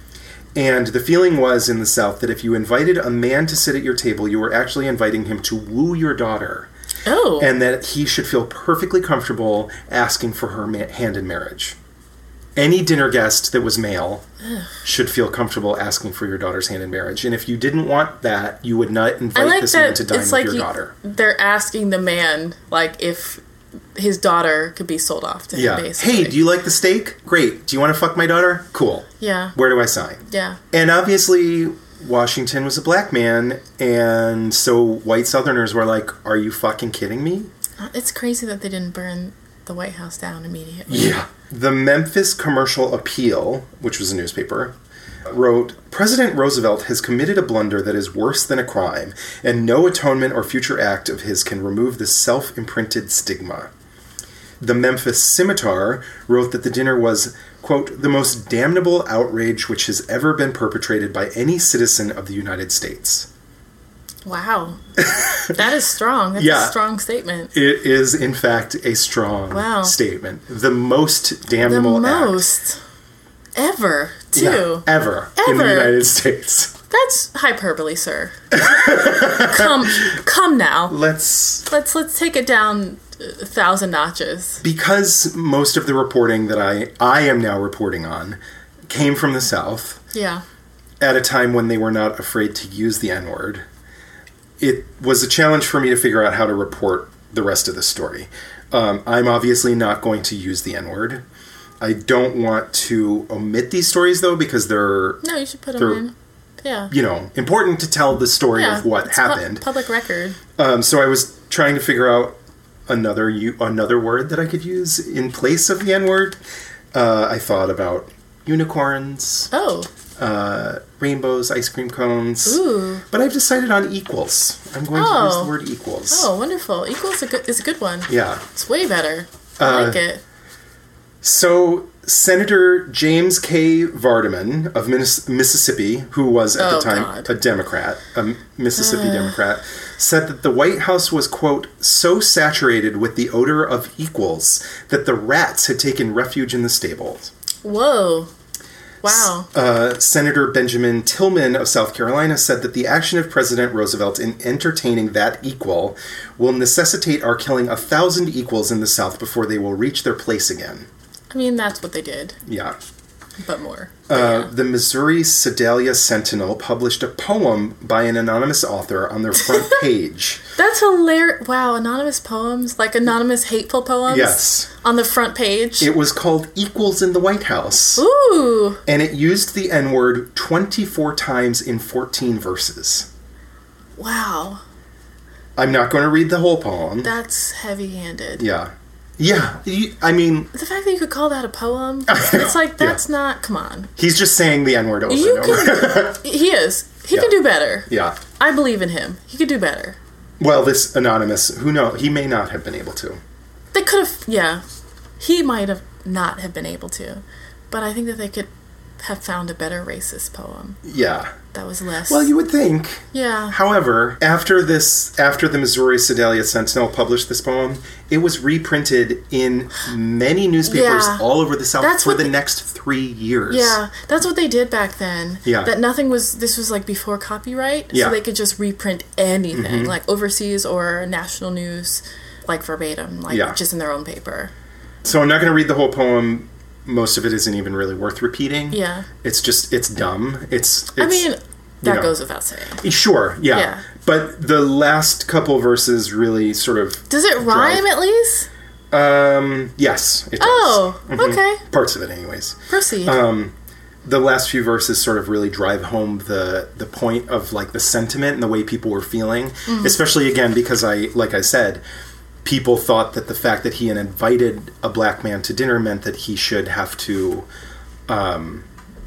And the feeling was in the South that if you invited a man to sit at your table, you were actually inviting him to woo your daughter, Oh. and that he should feel perfectly comfortable asking for her ma- hand in marriage. Any dinner guest that was male should feel comfortable asking for your daughter's hand in marriage. And if you didn't want that, you would not I invite like this man that to dine it's with like your you, daughter. they're asking the man, like, if his daughter could be sold off to him, Yeah. basically. Hey, do you like the steak? Great. Do you want to fuck my daughter? Cool. Yeah. Where do I sign? Yeah. And obviously, Washington was a black man, and so white Southerners were like, are you fucking kidding me? It's crazy that they didn't burn the White House down immediately. Yeah. The Memphis Commercial Appeal, which was a newspaper, wrote, President Roosevelt has committed a blunder that is worse than a crime, and no atonement or future act of his can remove this self-imprinted stigma. The Memphis Scimitar wrote that the dinner was, quote, the most damnable outrage which has ever been perpetrated by any citizen of the United States. Wow. That is strong. That's Yeah. a strong statement. It is, in fact, a strong Wow. statement. The most The damnable act. most ever, too. Yeah, ever, in the Ever. United States. That's hyperbole, sir. come, come now. Let's... Let's let's take it down a thousand notches. Because most of the reporting that I, I am now reporting on came from the South Yeah. at a time when they were not afraid to use the N-word, it was a challenge for me to figure out how to report the rest of the story. Um, I'm obviously not going to use the N-word. I don't want to omit these stories, though, because they're, No, you should put They're- them in. Yeah. you know, important to tell the story Yeah. of what it's pu- happened. public record. Um, so I was trying to figure out another u- another word that I could use in place of the N-word. Uh, I thought about unicorns. Oh. uh, rainbows, ice cream cones. Ooh. But I've decided on equals. I'm going to Oh. use the word equals. Oh, wonderful. Equal is a good, is a good one. Yeah. It's way better. I Uh, like it. So, Senator James K. Vardaman of Minis- Mississippi, who was at Oh, the time God. a Democrat, a Mississippi Democrat, said that the White House was, quote, so saturated with the odor of equals that the rats had taken refuge in the stables. Whoa. Wow. Uh, Senator Benjamin Tillman of South Carolina said that the action of President Roosevelt in entertaining that equal will necessitate our killing a thousand equals in the South before they will reach their place again. I mean, that's what they did, Yeah. but more. Uh, the Missouri Sedalia Sentinel published a poem by an anonymous author on their front page. That's hilarious. Wow, anonymous poems? Like anonymous hateful poems? Yes. On the front page? It was called Equals in the White House. Ooh. And it used the N-word twenty-four times in fourteen verses. Wow. I'm not going to read the whole poem. That's heavy-handed. Yeah. Yeah. you- I mean, The fact that you could call that a poem, it's like, that's Yeah. not, come on. he's just saying the N-word over You and over. can, he is. He Yeah. can do better. Yeah. I believe in him. He could do better. Well, this anonymous, who knows, he may not have been able to. They could have, yeah. He might have not have been able to. But I think that they could have found a better racist poem Yeah. that was less. Well, you would think. Yeah. However, after this, after the Missouri Sedalia Sentinel published this poem, it was reprinted in many newspapers Yeah. all over the South That's for what the the- next three years. Yeah, that's what they did back then. Yeah. That nothing was, this was like before copyright, Yeah. so they could just reprint anything, Mm-hmm. like overseas or national news, like verbatim, like Yeah. just in their own paper. So I'm not going to read the whole poem. Most of it isn't even really worth repeating. Yeah. It's just, it's dumb. It's, it's I mean, that know. goes without saying. Sure, yeah. Yeah. But the last couple verses really sort of... Does it rhyme at least? Um, yes, it does. Oh, Mhm. okay. Parts of it, anyways. Proceed. Um, the last few verses sort of really drive home the the point of, like, the sentiment and the way people were feeling. Mm-hmm. Especially, again, because I, like I said, people thought that the fact that he had invited a black man to dinner meant that he should have to, um,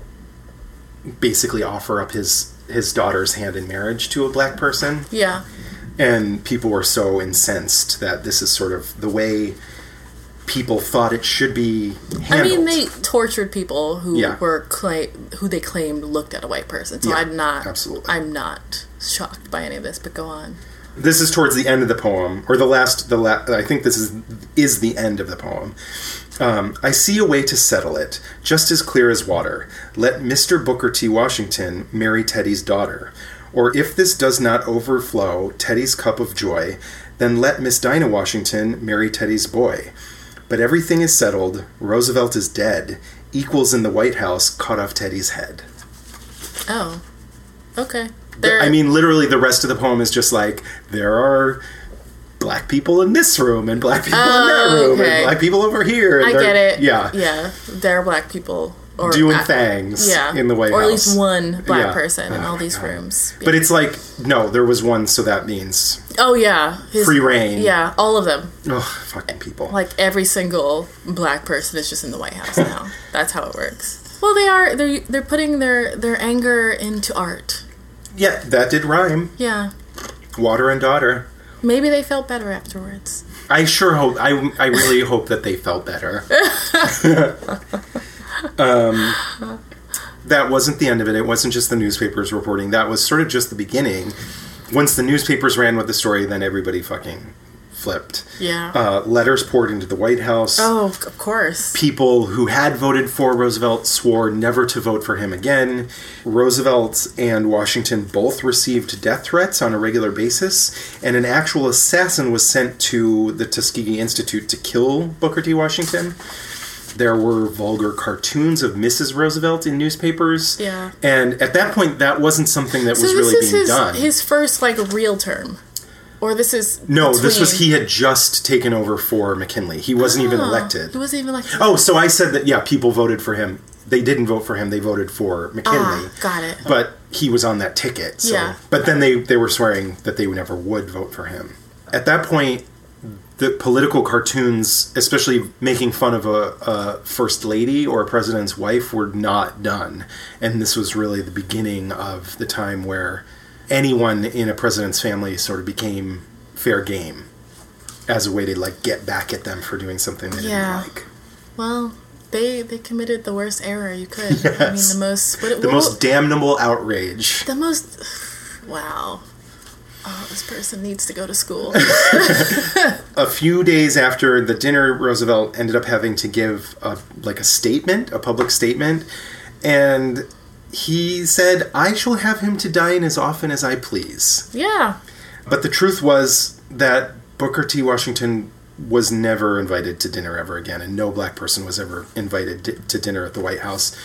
basically offer up his his daughter's hand in marriage to a black person. yeah. And people were so incensed that this is sort of the way people thought it should be handled. I mean, they tortured people who Yeah. were cla- who they claimed looked at a white person. So Yeah, I'm not absolutely. I'm not shocked by any of this. But go on. This is towards the end of the poem, or the last. The la- I think this is is the end of the poem. Um, I see a way to settle it, just as clear as water. Let Mister Booker T. Washington marry Teddy's daughter. Or if this does not overflow Teddy's cup of joy, then let Miss Dinah Washington marry Teddy's boy. But everything is settled. Roosevelt is dead. Equals in the White House cut off Teddy's head. Oh, okay. The- There- I mean, literally, the rest of the poem is just like, there are black people in this room, and black people in that Oh, room, okay. and black people over here. And I they're- get it. Yeah. yeah. There are black people or Doing uh, things yeah, in the White or at House. least one black Yeah. person in Oh all my these God. rooms. But it's like, no, there was one, so that means Oh yeah, His- free reign. Yeah, all of them. Ugh, fucking people. Like every single black person is just in the White House now. That's how it works. Well, they are. They're they're putting their their anger into art. Yeah, that did rhyme. Yeah. Water and daughter. Maybe they felt better afterwards. I sure hope, I, I really hope that they felt better. um, that wasn't the end of it. It wasn't just the newspapers reporting. That was sort of just the beginning. Once the newspapers ran with the story, then everybody fucking flipped. Yeah. Uh, letters poured into the White House. Oh, of course. People who had voted for Roosevelt swore never to vote for him again. Roosevelt and Washington both received death threats on a regular basis, and an actual assassin was sent to the Tuskegee Institute to kill Booker T. Washington. There were vulgar cartoons of Missus Roosevelt in newspapers. Yeah. And at that point, that wasn't something that So was this really is being his, done. his first like real term, or this is no, this was, between- he had just taken over for McKinley. He wasn't even Oh, elected. He wasn't even elected. Oh, so I said that, yeah, people voted for him. They didn't vote for him. They voted for McKinley. Ah, got it. But he was on that ticket. So. Yeah. But then they, they were swearing that they never would vote for him. At that point, the political cartoons, especially making fun of a, a first lady or a president's wife, were not done. And this was really the beginning of the time where anyone in a president's family sort of became fair game as a way to, like, get back at them for doing something they Yeah. didn't like. Well, they they committed the worst error you could. Yes. I mean, the most... What, The what, most damnable outrage. The most... Wow. Oh, this person needs to go to school. A few days after the dinner, Roosevelt ended up having to give a, like a statement, a public statement, and he said, "I shall have him to dine as often as I please." Yeah. But the truth was that Booker T. Washington was never invited to dinner ever again, and no black person was ever invited to, to dinner at the White House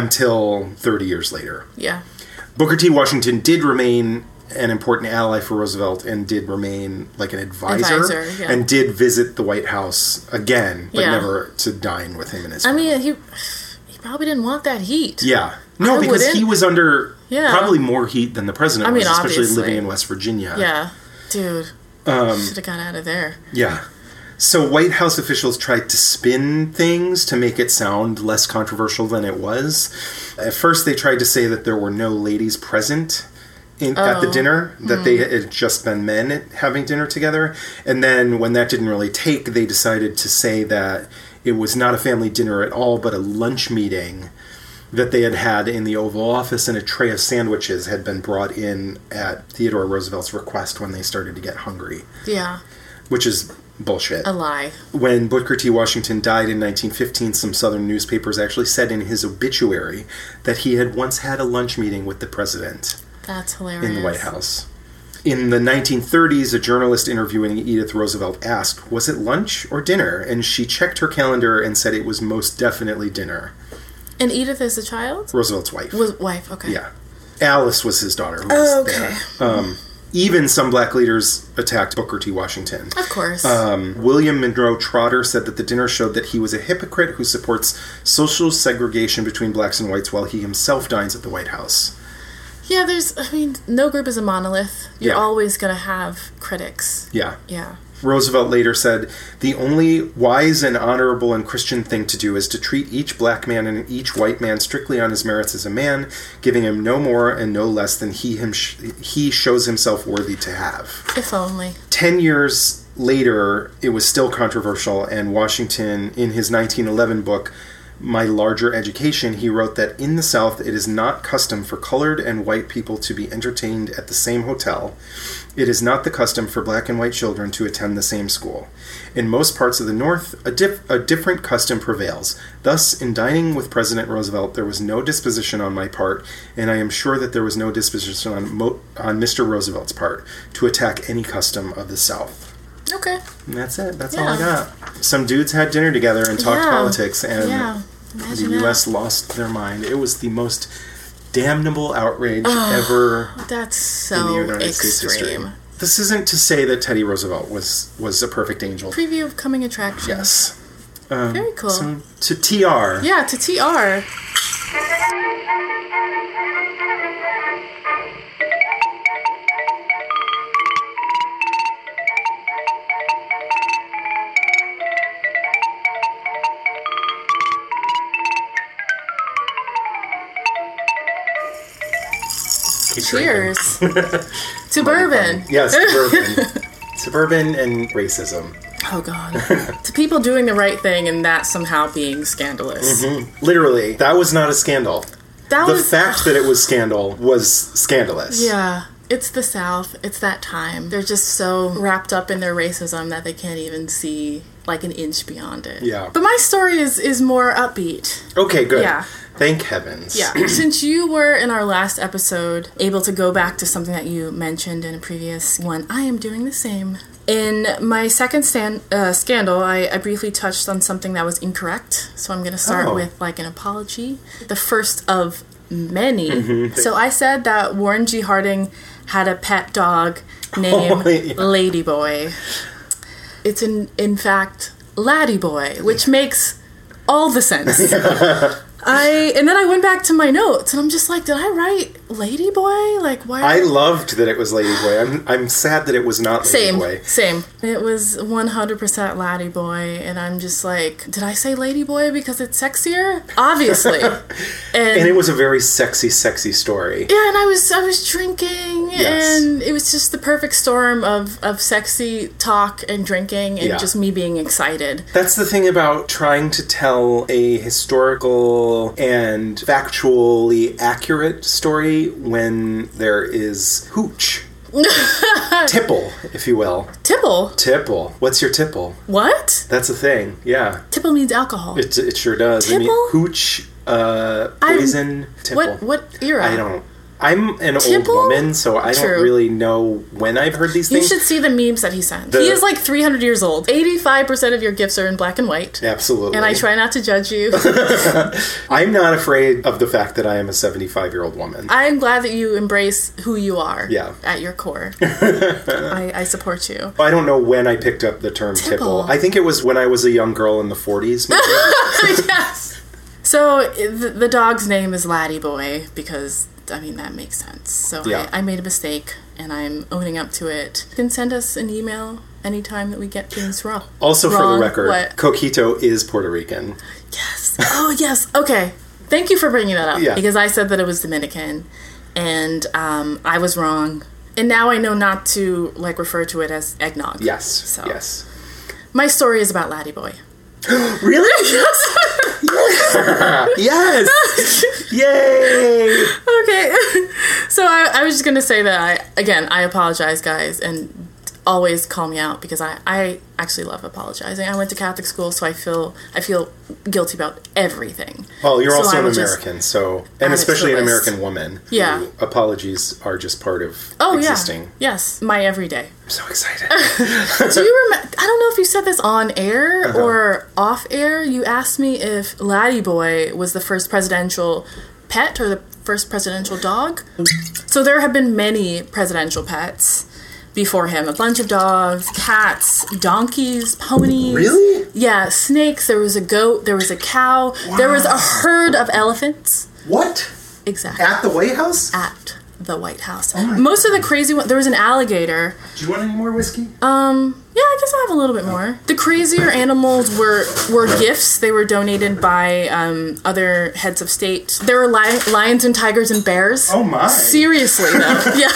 until thirty years later. Yeah. Booker T. Washington did remain an important ally for Roosevelt and did remain like an advisor, Advisor, yeah. and did visit the White House again, but Yeah. never to dine with him and his I family. mean, he he probably didn't want that heat. Yeah. No, I because wouldn't. he was under Yeah. probably more heat than the president I mean, was, especially obviously. living in West Virginia. Yeah. Dude. Um, Should have got out of there. Yeah. So White House officials tried to spin things to make it sound less controversial than it was. At first, they tried to say that there were no ladies present in, at the Oh. dinner, that they had just been men having dinner together. And then when that didn't really take, they decided to say that it was not a family dinner at all, but a lunch meeting that they had had in the Oval Office, and a tray of sandwiches had been brought in at Theodore Roosevelt's request when they started to get hungry, Yeah. which is bullshit. A lie. When Booker T. Washington died in nineteen fifteen, some Southern newspapers actually said in his obituary that he had once had a lunch meeting with the president That's hilarious. in the White House. In the nineteen thirties, a journalist interviewing Edith Roosevelt asked, "Was it lunch or dinner?" And she checked her calendar and said it was most definitely dinner. And Edith is a child? Roosevelt's wife. Was wife, okay. Yeah. Alice was his daughter who was Oh, okay. there. Um, even some black leaders attacked Booker T. Washington. Of course. Um, William Monroe Trotter said that the dinner showed that he was a hypocrite who supports social segregation between blacks and whites while he himself dines at the White House. yeah, there's, I mean, no group is a monolith. You're Yeah. always going to have critics. Yeah. Yeah. Roosevelt later said, "The only wise and honorable and Christian thing to do is to treat each black man and each white man strictly on his merits as a man, giving him no more and no less than he him sh- he shows himself worthy to have." If only. Ten years later, it was still controversial, and Washington, in his nineteen eleven book, My Larger Education, he wrote that in the South, it is not custom for colored and white people to be entertained at the same hotel. It is not the custom for black and white children to attend the same school. In most parts of the North, a, dif- a different custom prevails. Thus, in dining with President Roosevelt, there was no disposition on my part, and I am sure that there was no disposition on, Mo- on Mister Roosevelt's part to attack any custom of the South. Okay. And that's it. That's Yeah. all I got. Some dudes had dinner together and talked Yeah. politics, and Yeah. the Imagine U S that. lost their mind. It was the most damnable outrage ever That's in the so United States history. extreme. This isn't to say that Teddy Roosevelt was, was a perfect angel. Preview of coming attractions. Yes. Um, Very cool. So, to T R. Yeah, to T R. Keep Cheers. drinking. To bourbon. Yes, suburban. Suburban and racism. Oh, God. To people doing the right thing and that somehow being scandalous. Literally, that was not a scandal. That The was. fact that it was scandal was scandalous. Yeah. It's the South. It's that time. They're just so wrapped up in their racism that they can't even see like an inch beyond it. Yeah. But my story is, is more upbeat. Okay, good. Yeah. Thank heavens. Yeah. Since you were in our last episode able to go back to something that you mentioned in a previous one, I am doing the same. In my second stand, uh, scandal, I, I briefly touched on something that was incorrect. So I'm going to start Oh. with like an apology. The first of many. Mm-hmm. So I said that Warren G. Harding had a pet dog named Oh, yeah. Ladyboy. It's in, in fact Laddie-boy, which makes all the sense. I and then I went back to my notes and I'm just like, did I write Lady Boy? Like, why? I loved that it was Lady Boy. I'm I'm sad that it was not Lady Same, Boy. same. It was one hundred percent Laddie Boy, and I'm just like, did I say Lady Boy because it's sexier? Obviously. and, And it was a very sexy, sexy story. yeah, and I was I was drinking, Yes. and it was just the perfect storm of, of sexy talk and drinking, and Yeah. just me being excited. That's the thing about trying to tell a historical and factually accurate story when there is hooch. Tipple, if you will. Tipple? Tipple. What's your tipple? What? That's a thing, yeah. Tipple means alcohol. It, it sure does. I mean, Tipple? hooch, uh, I'm- poison, tipple. What what era? I don't. I'm an Tipple? old woman, so I True. don't really know when I've heard these You things. should see the memes that he sent. The- he is like three hundred years old. eighty-five percent of your gifts are in black and white. Absolutely. And I try not to judge you. I'm not afraid of the fact that I am a seventy-five-year-old woman. I'm glad that you embrace who you are Yeah. at your core. I, I support you. I don't know when I picked up the term tipple. Tipple. I think it was when I was a young girl in the forties, maybe. Yes. So the, the dog's name is Laddie Boy because, I mean, that makes sense. So Yeah. I, I made a mistake and I'm owning up to it. You can send us an email anytime that we get things wrong. Also, for the Wrong. record, What? Coquito is Puerto Rican. Yes. Oh, yes. Okay. Thank you for bringing that up. Yeah. Because I said that it was Dominican, and um, I was wrong. And now I know not to like refer to it as eggnog. Yes. So Yes. my story is about Laddie Boy. Really? Yes! Yay! Okay. So I, I was just gonna say that I again I apologize, guys, and always call me out because I, I actually love apologizing. I went to Catholic school, so I feel I feel guilty about everything. Well, you're So also I an will just American, so... add it And to especially the an list. American woman. Yeah. who apologies are just part of Oh existing. yeah, yes, my everyday. I'm so excited. Do you remember? I don't know if you said this on air Uh-huh. or off air. You asked me if Laddie Boy was the first presidential pet or the first presidential dog. So there have been many presidential pets before him. A bunch of dogs, cats, donkeys, ponies. Really? Yeah, snakes. There was a goat. There was a cow. There was a herd of elephants. What? Exactly. At the White House? At the White House. Oh my Most of the crazy ones. There was an alligator. Do you want any more whiskey? Um, yeah, I guess I have a little bit more. The crazier animals were were gifts. They were donated by um, other heads of state. There were li- lions and tigers and bears. Oh my. Seriously, though. Yeah.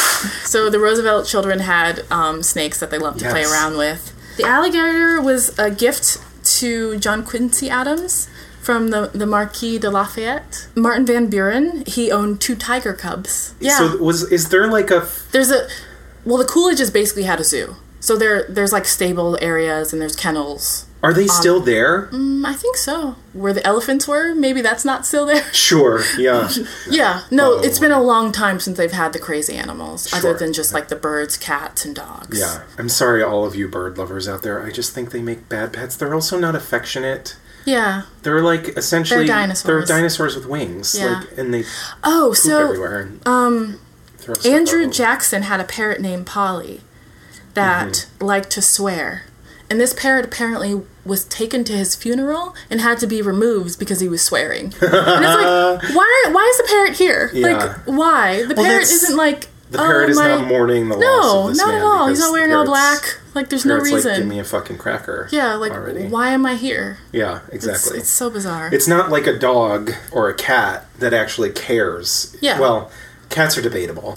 So the Roosevelt children had um, snakes that they loved to play Yes. around with. The alligator was a gift to John Quincy Adams from the, the Marquis de Lafayette. Martin Van Buren, he owned two tiger cubs. Yeah. So was is there like a... There's a well, the Coolidges basically had a zoo, so there there's like stable areas and there's kennels. Are they still there? Mm, I think so. Where the elephants were, maybe that's not still there. Sure, yeah. Yeah, no, Oh. it's been a long time since they've had the crazy animals, Sure. other than just like the birds, cats, and dogs. Yeah. I'm sorry, all of you bird lovers out there. I just think they make bad pets. They're also not affectionate. Yeah. They're like essentially They're dinosaurs. They're dinosaurs with wings. Yeah. Like, and they Oh, poop so everywhere. And um, throw stuff Andrew all over. Jackson had a parrot named Polly that Mm-hmm. liked to swear. And this parrot apparently was taken to his funeral and had to be removed because he was swearing. And it's like, why why is the parrot here? Yeah. Like, why? The Well, parrot that's- isn't like, The parrot oh, is my... not mourning the loss No, of this not man at all. He's because not wearing the all parrot's- black. Like, there's no parrot's reason. like, give me a fucking cracker. Yeah, like, already. why am I here? Yeah, It's, exactly. it's so bizarre. It's not like a dog or a cat that actually cares. Yeah. Well, cats are debatable.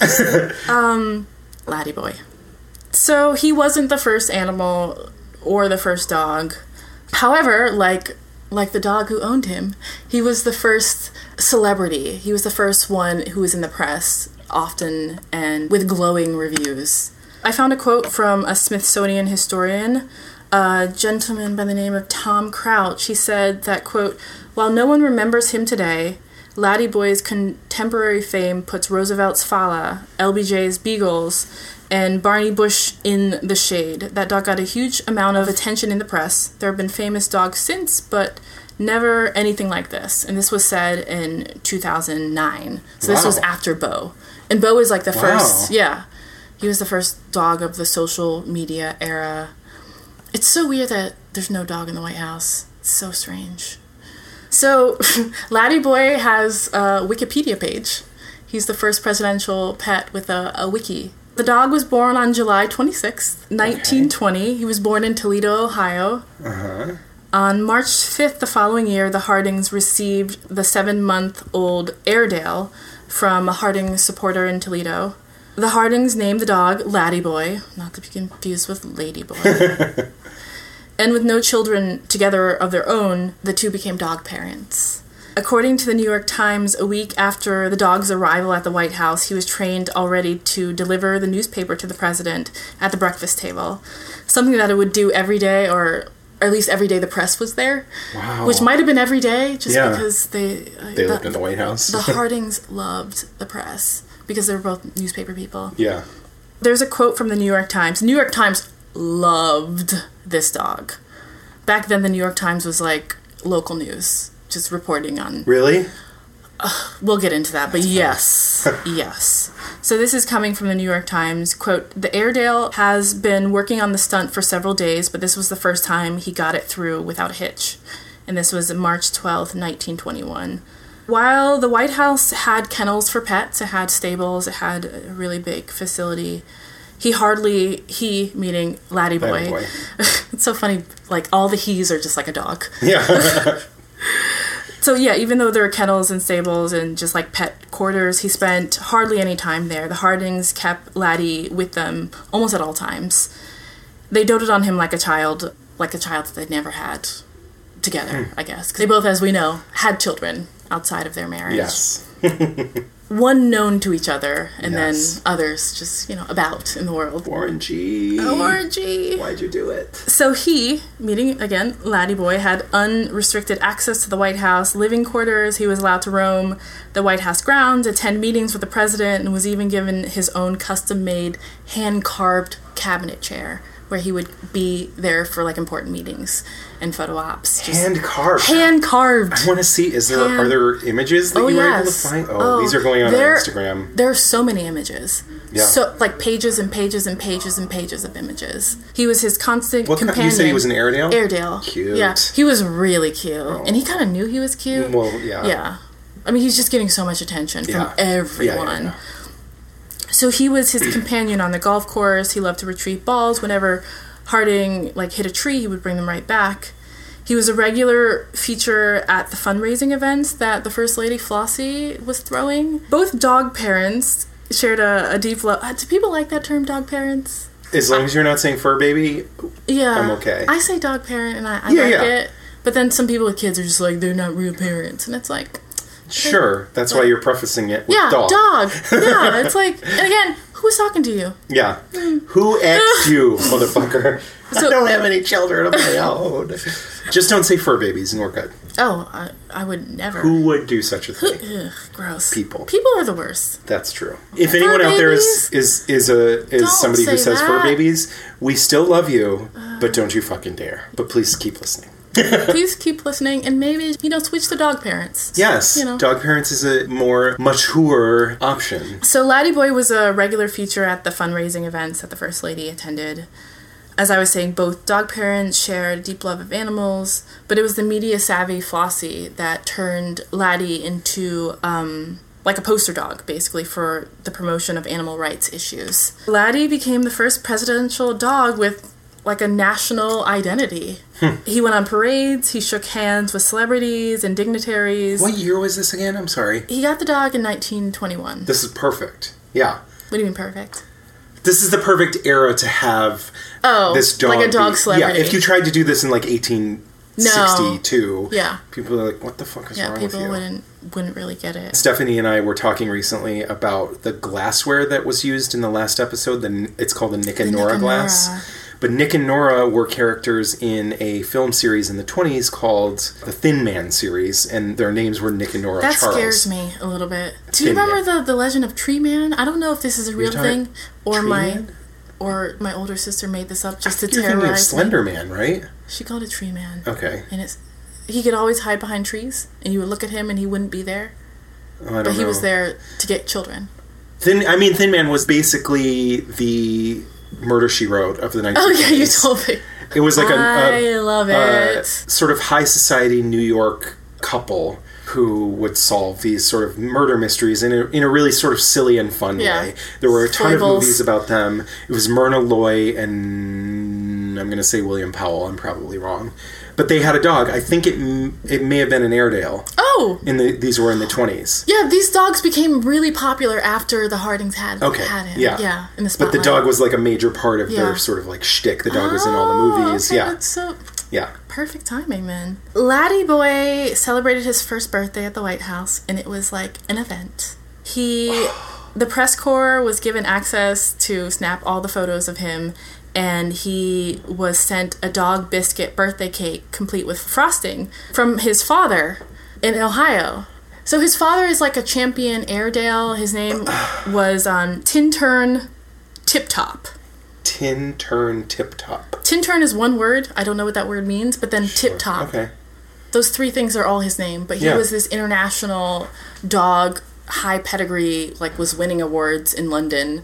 Laddie Boy. So he wasn't the first animal or the first dog. However, like like the dog who owned him, he was the first celebrity. He was the first one who was in the press often and with glowing reviews. I found a quote from a Smithsonian historian, a gentleman by the name of Tom Crouch. He said that, quote, "While no one remembers him today, Laddie Boy's contemporary fame puts Roosevelt's Fala, L B J's Beagles, and Barney Bush in the shade. That dog got a huge amount of attention in the press. There have been famous dogs since, but never anything like this." And this was said in two thousand nine. So this Wow. was after Bo. And Bo is like the Wow. first, yeah. He was the first dog of the social media era. It's so weird that there's no dog in the White House. It's so strange. So, Laddie Boy has a Wikipedia page. He's the first presidential pet with a, a wiki. The dog was born on July twenty-sixth, nineteen twenty. Okay. He was born in Toledo, Ohio. Uh-huh. On March fifth the following year, the Hardings received the seven-month-old Airedale from a Harding supporter in Toledo. The Hardings named the dog Laddie Boy, not to be confused with Lady Boy. And with no children together of their own, the two became dog parents. According to the New York Times, a week after the dog's arrival at the White House, he was trained already to deliver the newspaper to the president at the breakfast table. Something that it would do every day, or at least every day the press was there. Wow. Which might have been every day, just yeah. because they... Uh, they the, lived in the White House. The Hardings loved the press, because they were both newspaper people. Yeah. There's a quote from the New York Times. The New York Times loved this dog. Back then, the New York Times was like local news. Just reporting on... Really? Uh, we'll get into that, but yes. yes. So this is coming from the New York Times. Quote, the Airedale has been working on the stunt for several days, but this was the first time he got it through without a hitch. And this was March twelfth, nineteen twenty-one. While the White House had kennels for pets, it had stables, it had a really big facility, he hardly, he, meaning Laddie Boy. Laddie Boy. It's so funny, like all the he's are just like a dog. Yeah. So yeah, even though there were kennels and stables and just like pet quarters, he spent hardly any time there. The Hardings kept Laddie with them almost at all times. They doted on him like a child, like a child that they'd never had together, I guess. 'Cause they both, as we know, had children outside of their marriage. Yes. One known to each other, and yes. then others just, you know, about in the world. Warren G. Oh, Warren G. Why'd you do it? So he, meeting, again, Laddie Boy, had unrestricted access to the White House living quarters. He was allowed to roam the White House grounds, attend meetings with the president, and was even given his own custom-made, hand-carved cabinet chair, where he would be there for, like, important meetings and photo ops. Hand carved. Hand carved. I want to see. Is there hand. Are there images that oh, you were yes. able to find? Oh, oh, these are going on there, Instagram. There are so many images. Yeah. So like pages and pages and pages and pages of images. He was his constant what companion. You said he was an Airedale? Airedale. Cute. Yeah. He was really cute, oh. and he kind of knew he was cute. Well, yeah. Yeah. I mean, he's just getting so much attention from yeah. everyone. Yeah, yeah, yeah. So he was his companion on the golf course. He loved to retrieve balls. Whenever Harding like hit a tree, he would bring them right back. He was a regular feature at the fundraising events that the First Lady Flossie was throwing. Both dog parents shared a, a deep love. Uh, do people like that term, dog parents? As long as you're not saying fur baby, yeah, I'm okay. I say dog parent, and I, I yeah, like yeah. it. But then some people with kids are just like, they're not real parents. And it's like... Sure, that's like, why you're prefacing it with yeah, dog. dog. Yeah, it's like... And again, who's talking to you? Yeah. Who asked you, motherfucker? So, I don't have any children of my own. Just don't say fur babies and we're good. Oh, I, I would never. Who would do such a thing? Ugh, gross. People. People are the worst. That's true. If fur anyone babies? out there is is is a is don't somebody who says that. fur babies, we still love you, uh, but don't you fucking dare. But please keep listening. Please keep listening and maybe, you know, switch to dog parents. Yes. You know. Dog parents is a more mature option. So Laddie Boy was a regular feature at the fundraising events that the First Lady attended. As I was saying, both dog parents shared a deep love of animals, but it was the media-savvy Flossie that turned Laddie into, um, like a poster dog, basically, for the promotion of animal rights issues. Laddie became the first presidential dog with, like, a national identity. Hmm. He went on parades, he shook hands with celebrities and dignitaries. What year was this again? I'm sorry. He got the dog in nineteen twenty-one. This is perfect. Yeah. What do you mean perfect? This is the perfect era to have oh, this dog. like a dog be, celebrity. Yeah, if you tried to do this in like eighteen sixty-two, no. yeah, people are like, "What the fuck is yeah, wrong with you?" Yeah, people wouldn't wouldn't really get it. Stephanie and I were talking recently about the glassware that was used in the last episode. The it's called the Nick and the Nora Nick glass. Nora. But Nick and Nora were characters in a film series in the twenties called the Thin Man series, and their names were Nick and Nora that Charles. That scares me a little bit. Do Thin you remember Man. the, the legend of Tree Man? I don't know if this is a real thing, or Tree my Man? or my older sister made this up just I to think you're thinking of terrorize Slender me. Man, right? She called it Tree Man. Okay. And it's he could always hide behind trees, and you would look at him, and he wouldn't be there. Oh, I don't but he know. was there to get children. Thin, I mean, Thin Man was basically the Murder, She Wrote of the nineteen twenties. Oh, yeah, you told me. It was like a, I a, love a it. sort of high society New York couple who would solve these sort of murder mysteries in a, in a really sort of silly and fun Yeah. way. There were a ton Foibles. of movies about them. It was Myrna Loy and I'm going to say William Powell. I'm probably wrong. But they had a dog. I think it m- it may have been an Airedale. Oh! In the These were in the twenties. Yeah, these dogs became really popular after the Hardings had, Okay, had him. yeah. Yeah, in the But spotlight. the dog was like a major part of Yeah. their sort of like shtick. The dog was in all the Oh, movies. okay, Yeah. That's so Yeah. perfect timing, man. Laddie Boy celebrated his first birthday at the White House, and it was like an event. He, the press corps was given access to snap all the photos of him, and he was sent a dog biscuit birthday cake complete with frosting from his father in Ohio. So his father is like a champion Airedale. His name was um, Tintern Tip Top. Tin Turn Tip Top. Tintern is one word. I don't know what that word means, but then Tip Top. Okay. Those three things are all his name. But he Yeah. was this international dog, high pedigree, like was winning awards in London.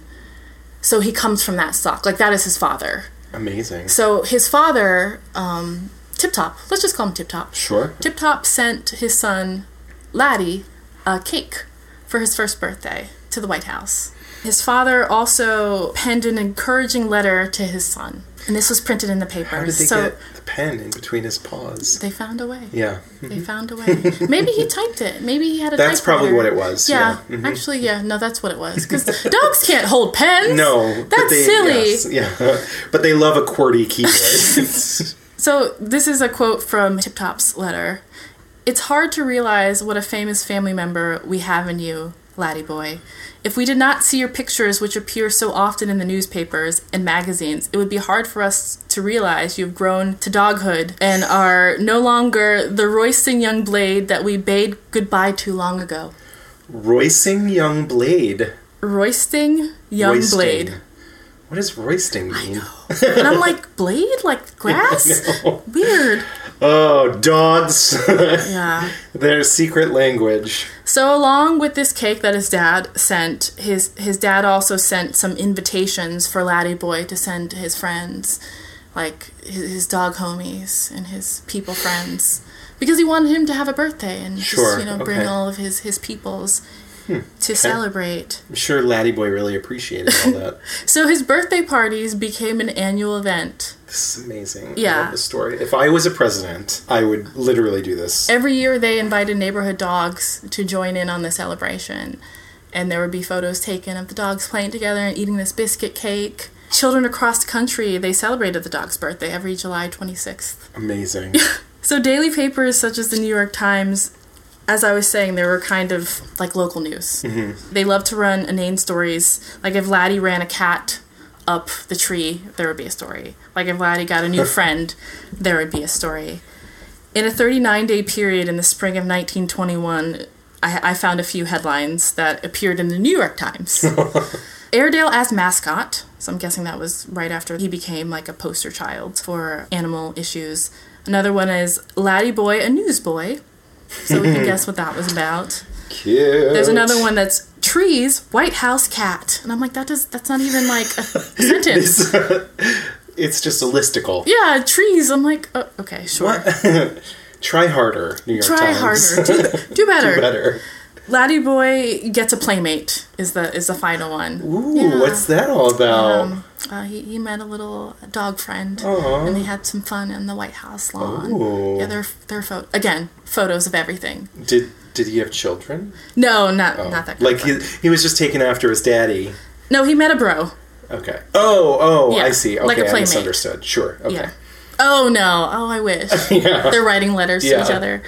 So he comes from that stock. Like that is his father. Amazing. So his father, um, Tip Top, let's just call him Tip Top. Sure. Tip Top sent his son, Laddie, a cake for his first birthday to the White House. His father also penned an encouraging letter to his son. And this was printed in the papers. How did they so get the pen in between his paws? they found a way. Yeah. They found a way. Maybe he typed it. Maybe he had a That's probably typewriter. what it was, Yeah. yeah. Mhm. Actually, yeah. No, that's what it was. Because dogs can't hold pens. No. but That's they, silly. yes, yeah. But they love a QWERTY keyboard. So this is a quote from Tip Top's letter. It's hard to realize what a famous family member we have in you, Laddie Boy. If we did not see your pictures, which appear so often in the newspapers and magazines, it would be hard for us to realize you've grown to doghood and are no longer the roisting young blade that we bade goodbye to long ago. Roisting Young Blade. Roisting young Roisting. blade. What does roisting mean? And I'm like, blade? Like grass? No. Weird. Oh, dogs. Yeah. Their secret language. So along with this cake that his dad sent, his his dad also sent some invitations for Laddie Boy to send to his friends, like his, his dog homies and his people friends, because he wanted him to have a birthday and Sure, just, you know, bring okay. all of his, his peoples to celebrate. I'm sure Laddie Boy really appreciated all that. So his birthday parties became an annual event. This is amazing. Yeah. I love this story. If I was a president, I would literally do this. Every year they invited neighborhood dogs to join in on the celebration. And there would be photos taken of the dogs playing together and eating this biscuit cake. Children across the country, they celebrated the dog's birthday every July twenty-sixth. Amazing. So daily papers such as the New York Times, as I was saying, they were kind of like local news. Mm-hmm. They love to run inane stories. Like if Laddie ran a cat up the tree, there would be a story. Like if Laddie got a new friend, there would be a story. In a thirty-nine day period in the spring of nineteen twenty-one, I, I found a few headlines that appeared in the New York Times. Airedale as mascot, so I'm guessing that was right after he became like a poster child for animal issues. Another one is Laddie Boy, a newsboy. So we can guess what that was about. Cute. There's another one that's trees, White House cat. And I'm like, that does that's not even like a sentence. It's just a listicle. Yeah, trees. I'm like, oh, okay, sure. Try harder, New York Try Times. harder. Do, do better. Do better. Laddie Boy gets a playmate is the is the final one. Ooh, Yeah. what's that all about? Um, uh, he, he met a little dog friend, Aw. and they had some fun in the White House lawn. Ooh. Yeah, they're they're pho- again photos of everything. Did did he have children? No, not Oh. not that. Kind Like of he, fun. he was just taken after his daddy. No, he met a bro. Okay. Oh, oh, Yeah, I see. Okay, like a I playmate. misunderstood. Sure. Okay. Yeah. Oh no! Oh, I wish. Yeah. They're writing letters Yeah. to each other.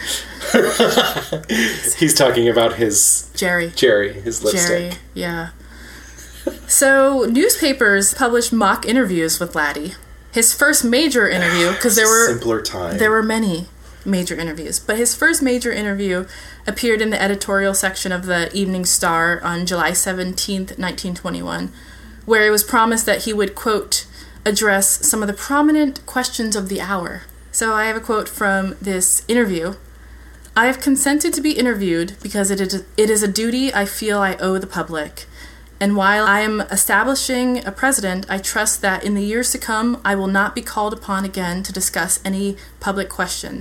He's talking about his Jerry. Jerry, his lipstick. Jerry. Yeah. So newspapers published mock interviews with Laddie. His first major interview, because there were simpler time. there were many major interviews, but his first major interview appeared in the editorial section of the Evening Star on July seventeenth, nineteen twenty-one, where it was promised that he would, quote, address some of the prominent questions of the hour. So I have a quote from this interview. I have consented to be interviewed because it is, it is a duty I feel I owe the public. And while I am establishing a president, I trust that in the years to come, I will not be called upon again to discuss any public questions.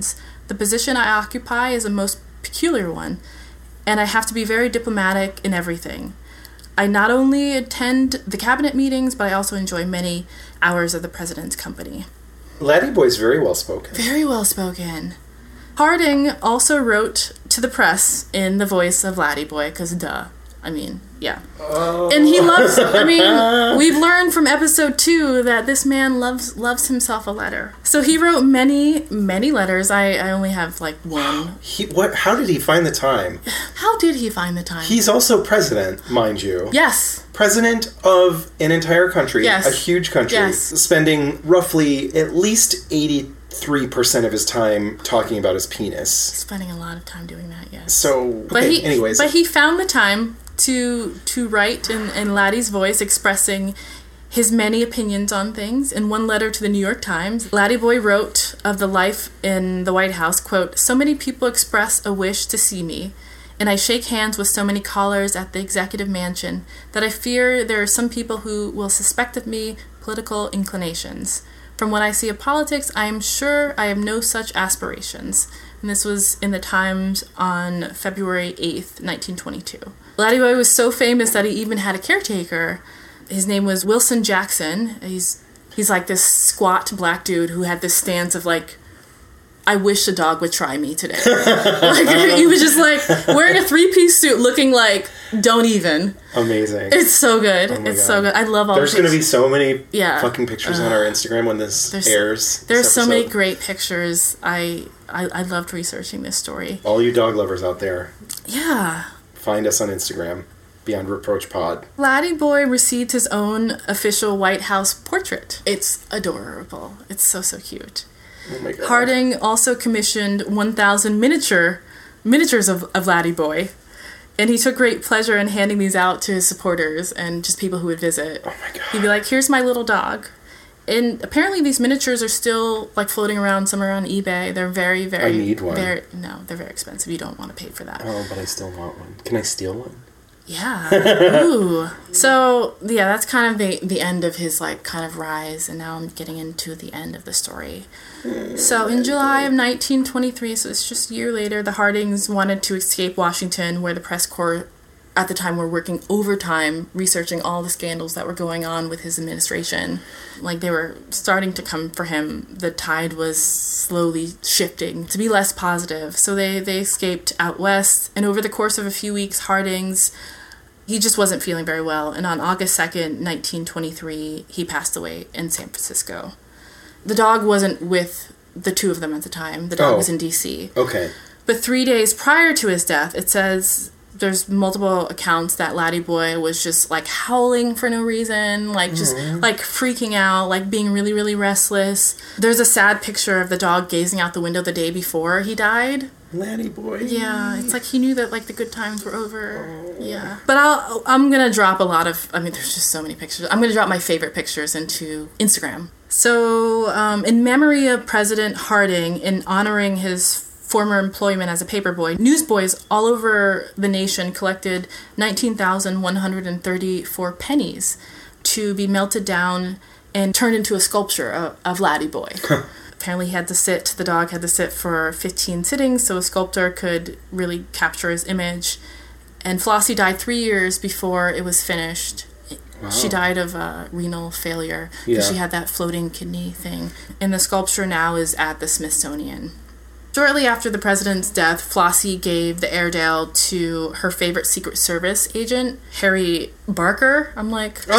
The position I occupy is a most peculiar one, and I have to be very diplomatic in everything. I not only attend the cabinet meetings, but I also enjoy many hours of the president's company. Laddie Boy's very well spoken. Very well spoken. Harding also wrote to the press in the voice of Laddie Boy, because duh. I mean, yeah. Oh. And he loves, I mean, we've learned from episode two that this man loves loves himself a letter. So he wrote many, many letters. I, I only have like one. He, what? How did he find the time? How did he find the time? He's also president, mind you. Yes. President of an entire country. Yes. A huge country. Yes. Spending roughly at least eighty-three percent of his time talking about his penis. Spending a lot of time doing that, yes. So, okay, but he, anyways. But he found the time to to write in, in Laddie's voice, expressing his many opinions on things. In one letter to the New York Times, Laddie Boy wrote of the life in the White House, quote, "So many people express a wish to see me, and I shake hands with so many callers at the executive mansion that I fear there are some people who will suspect of me political inclinations. From what I see of politics, I am sure I have no such aspirations." And this was in the Times on February eighth, nineteen twenty-two. Laddie Boy was so famous that he even had a caretaker. His name was Wilson Jackson. He's he's like this squat black dude who had this stance of like, I wish a dog would try me today. Like, he was just like wearing a three-piece suit looking like, don't even. Amazing. It's so good. Oh it's God. so good. I love all There's the going to be so many yeah. fucking pictures uh, on our Instagram when this there's, airs. There's this so many episode. great pictures. I, I I loved researching this story. All you dog lovers out there. Yeah. Find us on Instagram. Beyond Reproach Pod. Laddie Boy received his own official White House portrait. It's adorable. It's so, so cute. Oh my God. Harding also commissioned one thousand miniature miniatures of, of Laddie Boy. And he took great pleasure in handing these out to his supporters and just people who would visit. Oh my God. He'd be like, here's my little dog. And apparently these miniatures are still like floating around somewhere on eBay. They're very, very... I need one. Very, no, they're very expensive. You don't want to pay for that. Oh, but I still want one. Can I steal one? Yeah. Ooh. So, yeah, that's kind of the, the end of his, like, kind of rise, and now I'm getting into the end of the story. So, in July of nineteen twenty-three, so it's just a year later, the Hardings wanted to escape Washington, where the press corps at the time were working overtime, researching all the scandals that were going on with his administration. Like, they were starting to come for him. The tide was slowly shifting to be less positive. So they, they escaped out west, and over the course of a few weeks, Harding's, he just wasn't feeling very well. And on August second, nineteen twenty-three, he passed away in San Francisco. The dog wasn't with the two of them at the time. The dog Oh. was in D C. Okay. But three days prior to his death, it says... There's multiple accounts that Laddie Boy was just, like, howling for no reason, like, just, Aww. like, freaking out, like, being really, really restless. There's a sad picture of the dog gazing out the window the day before he died. Laddie Boy. Yeah, it's like he knew that, like, the good times were over. Oh. Yeah. But I'll, I'm gonna drop a lot of, I mean, there's just so many pictures. I'm gonna drop my favorite pictures into Instagram. So, um, in memory of President Harding, in honoring his former employment as a paperboy, newsboys all over the nation collected nineteen thousand one hundred thirty-four pennies to be melted down and turned into a sculpture of, of Laddie Boy. Apparently he had to sit, the dog had to sit for fifteen sittings so a sculptor could really capture his image. And Flossie died three years before it was finished. Wow. She died of uh, renal failure because yeah. she had that floating kidney thing. And the sculpture now is at the Smithsonian. Shortly after the president's death, Flossie gave the Airedale to her favorite Secret Service agent, Harry Barker. I'm like, is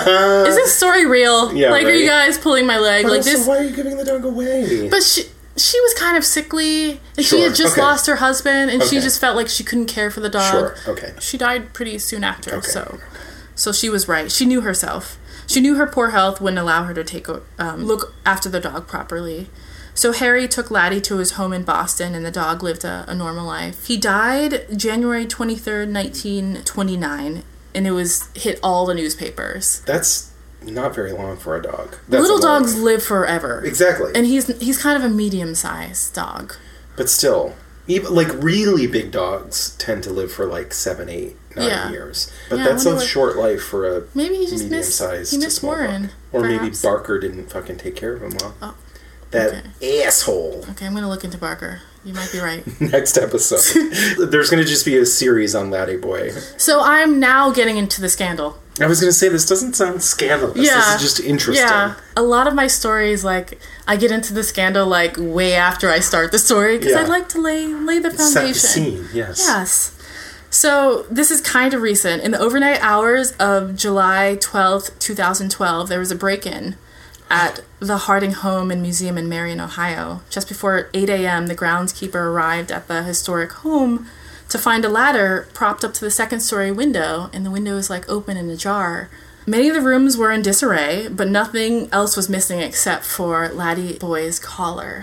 this story real? Yeah, like, right. Are you guys pulling my leg? But like also, this? why are you giving the dog away? But she she was kind of sickly, and Sure, she had just okay. lost her husband, and Okay. she just felt like she couldn't care for the dog. Sure, okay. She died pretty soon after, Okay. so so she was right. She knew herself. She knew her poor health wouldn't allow her to take um, look after the dog properly. So Harry took Laddie to his home in Boston, and the dog lived a, a normal life. He died January twenty-third, nineteen twenty-nine, and it was hit all the newspapers. That's not very long for a dog. That's Little a long- dogs live forever. Exactly. And he's he's kind of a medium-sized dog. But still, even like really big dogs tend to live for like seven, eight, nine Yeah. years. But Yeah, I that's a wonder what- short life for a Maybe he just missed medium-sized he missed to small Warren. dog. Or maybe perhaps. Barker didn't fucking take care of him well. Oh. That Okay. asshole. Okay, I'm gonna look into Barker. You might be right. Next episode. There's going to just be a series on Laddie Boy. So I'm now getting into the scandal. I was going to say, this doesn't sound scandalous. Yeah. This is just interesting. Yeah. A lot of my stories, like, I get into the scandal, like, way after I start the story, because Yeah. I like to lay lay the foundation. Set the scene, yes. Yes. So this is kind of recent. In the overnight hours of July twelfth, twenty twelve, there was a break-in at the Harding Home and Museum in Marion, Ohio. Just before eight a.m., the groundskeeper arrived at the historic home to find a ladder propped up to the second-story window, and the window is, like, open and ajar. Many of the rooms were in disarray, but nothing else was missing except for Laddie Boy's collar.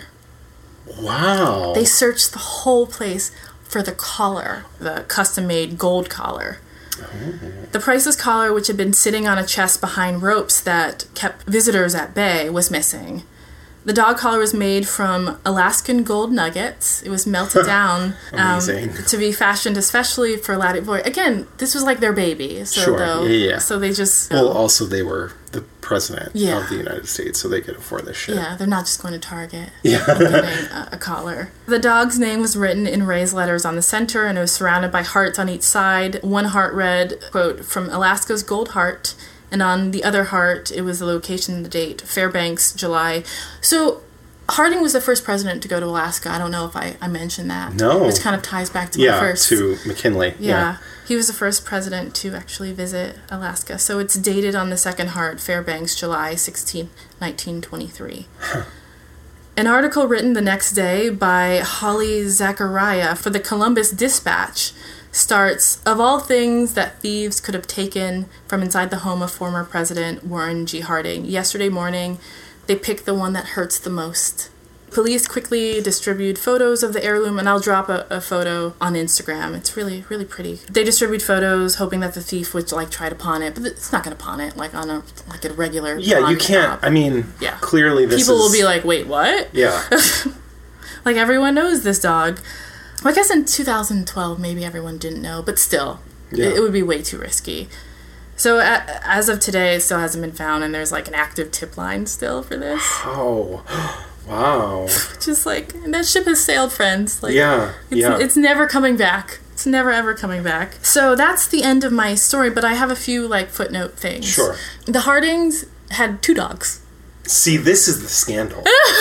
Wow. They searched the whole place for the collar, the custom-made gold collar. The priceless collar, which had been sitting on a chest behind ropes that kept visitors at bay, was missing. The dog collar was made from Alaskan gold nuggets. It was melted down um, to be fashioned especially for Laddie Boy. Again, this was like their baby. So Sure, though, yeah, yeah. So they just... Well, also they were the president Yeah. of the United States, so they could afford this shit. Yeah, they're not just going to Target. Yeah. and getting a, a collar. The dog's name was written in raised letters on the center, and it was surrounded by hearts on each side. One heart read, quote, "From Alaska's Gold Heart," and on the other heart, it was the location and the date, Fairbanks, July. So Harding was the first president to go to Alaska. I don't know if I, I mentioned that. No. Which kind of ties back to Yeah, my first... to McKinley. Yeah. Yeah. He was the first president to actually visit Alaska. So it's dated on the second heart, Fairbanks, July sixteenth, nineteen twenty-three. An article written the next day by Holly Zachariah for the Columbus Dispatch starts, "Of all things that thieves could have taken from inside the home of former President Warren G. Harding, yesterday morning they picked the one that hurts the most. Police quickly distribute photos of the heirloom," and I'll drop a, a photo on Instagram. It's really, really pretty. They distribute photos, hoping that the thief would, like, try to pawn it, but it's not going to pawn it, like, on a like a regular Yeah, pawn you can't. shop. I mean, Yeah. clearly this People is... will be like, wait, what? Yeah. Like, everyone knows this dog. Well, I guess in two thousand twelve, maybe everyone didn't know, but still, Yeah. it, it would be way too risky. So, a as of today, it still hasn't been found, and there's, like, an active tip line still for this. Oh, wow. Just like, that ship has sailed, friends. Like, Yeah, it's, yeah. it's never coming back. It's never ever coming back. So that's the end of my story, but I have a few, like, footnote things. Sure. The Hardings had two dogs. See, this is the scandal.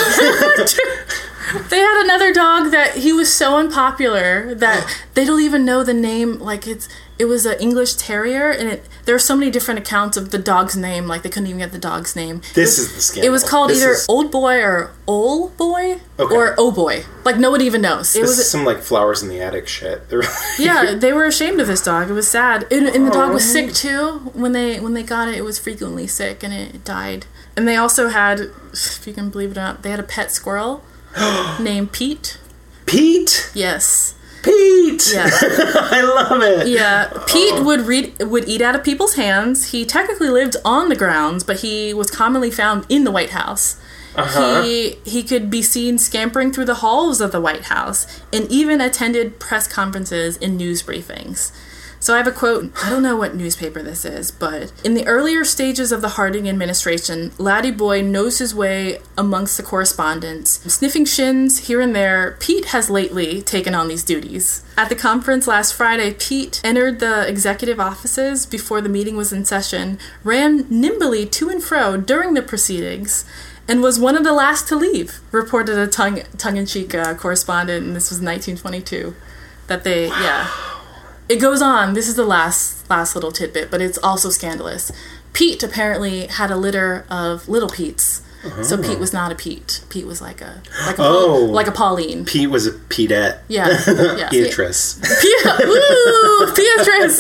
They had another dog that he was so unpopular that they don't even know the name. Like, it's it was an English Terrier, and it there are so many different accounts of the dog's name. Like, they couldn't even get the dog's name. This It was- is the scandal. It was called This either is- Old Boy or Ol Boy Okay. or Oh Boy. Like, nobody even knows. It This was is some, like, flowers in the attic shit. They're yeah, they were ashamed of this dog. It was sad, and, and the dog was sick too. When they when they got it, it was frequently sick, and it died. And they also had, if you can believe it or not, they had a pet squirrel named Pete. Pete! Yes. Pete! Yeah. I love it. Yeah. Pete would read would eat out of people's hands. He technically lived on the grounds, but he was commonly found in the White House. Uh-huh. He he could be seen scampering through the halls of the White House and even attended press conferences and news briefings. So I have a quote. I don't know what newspaper this is, but in the earlier stages of the Harding administration, Laddie Boy knows his way amongst the correspondents. Sniffing shins here and there, Pete has lately taken on these duties. At the conference last Friday, Pete entered the executive offices before the meeting was in session, ran nimbly to and fro during the proceedings, and was one of the last to leave, reported a tongue, tongue-in-cheek uh, correspondent, and this was nineteen twenty-two. That they, wow. yeah. It goes on. This is the last last little tidbit, but it's also scandalous. Pete apparently had a litter of little Petes. Uh-huh. So Pete was not a Pete. Pete was like a like a Oh. like a Pauline. Pete was a Petette. Yeah. yeah. Beatrice. Pia- Woo! Beatrice!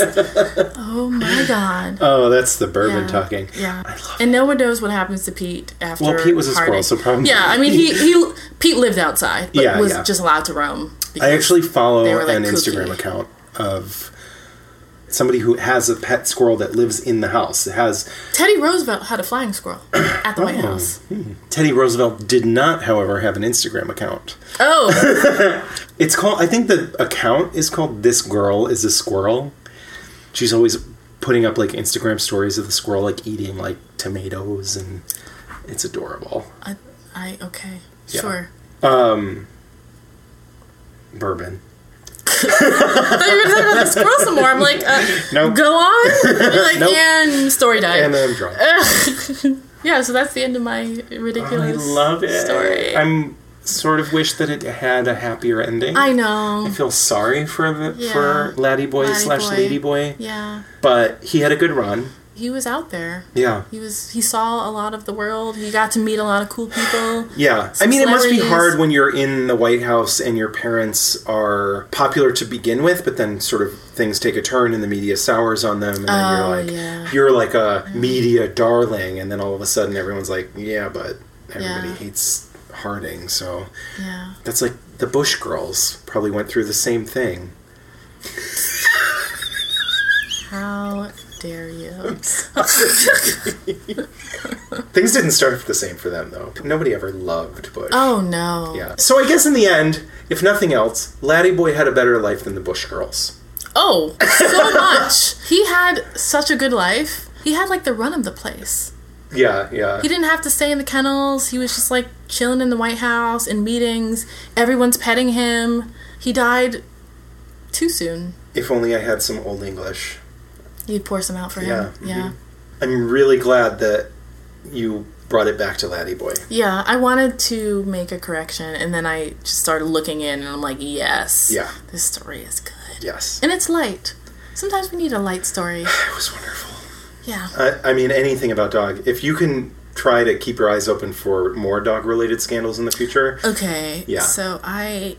Oh my god. Oh, that's the bourbon Yeah. talking. Yeah. I love And no one knows what happens to Pete after Well, Pete was a Harding. squirrel, so probably- Yeah, I mean, he, he Pete lived outside, but Yeah, was yeah. just allowed to roam. I because actually follow they were, like, an kooky. Instagram account of somebody who has a pet squirrel that lives in the house. It has Teddy Roosevelt had a flying squirrel at the White House. Teddy Roosevelt did not, however, have an Instagram account. Oh, It's called, I think the account is called This Girl is a Squirrel. She's always putting up, like, Instagram stories of the squirrel, like, eating, like, tomatoes, and it's adorable. I, I okay. Yeah. Sure. Um, bourbon. I thought you were going to talk about the squirrel some more. I'm like, uh, Nope. go on. You're like, Nope. and story died. And then I'm drunk. Yeah, so that's the end of my ridiculous I love it. story. I'm sort of wish that it had a happier ending. I know. I feel sorry for the Yeah. for Laddie Boy Laddie slash Boy. Lady Boy, Yeah. but he had a good run. He was out there. Yeah. He was. He saw a lot of the world. He got to meet a lot of cool people. Yeah. Some I mean, it must be celebrities. hard when you're in the White House and your parents are popular to begin with, but then sort of things take a turn and the media sours on them, and then Oh, you're like, yeah. you're like a media darling, and then all of a sudden everyone's like, yeah, but everybody Yeah. hates Harding, so Yeah. that's like the Bush girls probably went through the same thing. How dare you? Things didn't start the same for them, though. Nobody ever loved Bush. Oh no. Yeah. So I guess in the end, if nothing else, Laddie Boy had a better life than the Bush girls. Oh, so much. He had such a good life. He had like the run of the place. Yeah, yeah. He didn't have to stay in the kennels. He was just like chilling in the White House in meetings. Everyone's petting him. He died too soon. If only I had some Old English. You'd pour some out for Yeah. him. Yeah. I'm really glad that you brought it back to Laddie Boy. Yeah, I wanted to make a correction, and then I just started looking in, and I'm like, yes. Yeah. This story is good. Yes. And it's light. Sometimes we need a light story. It was wonderful. Yeah. I, I mean, anything about dog. If you can try to keep your eyes open for more dog-related scandals in the future. Okay. Yeah. So I...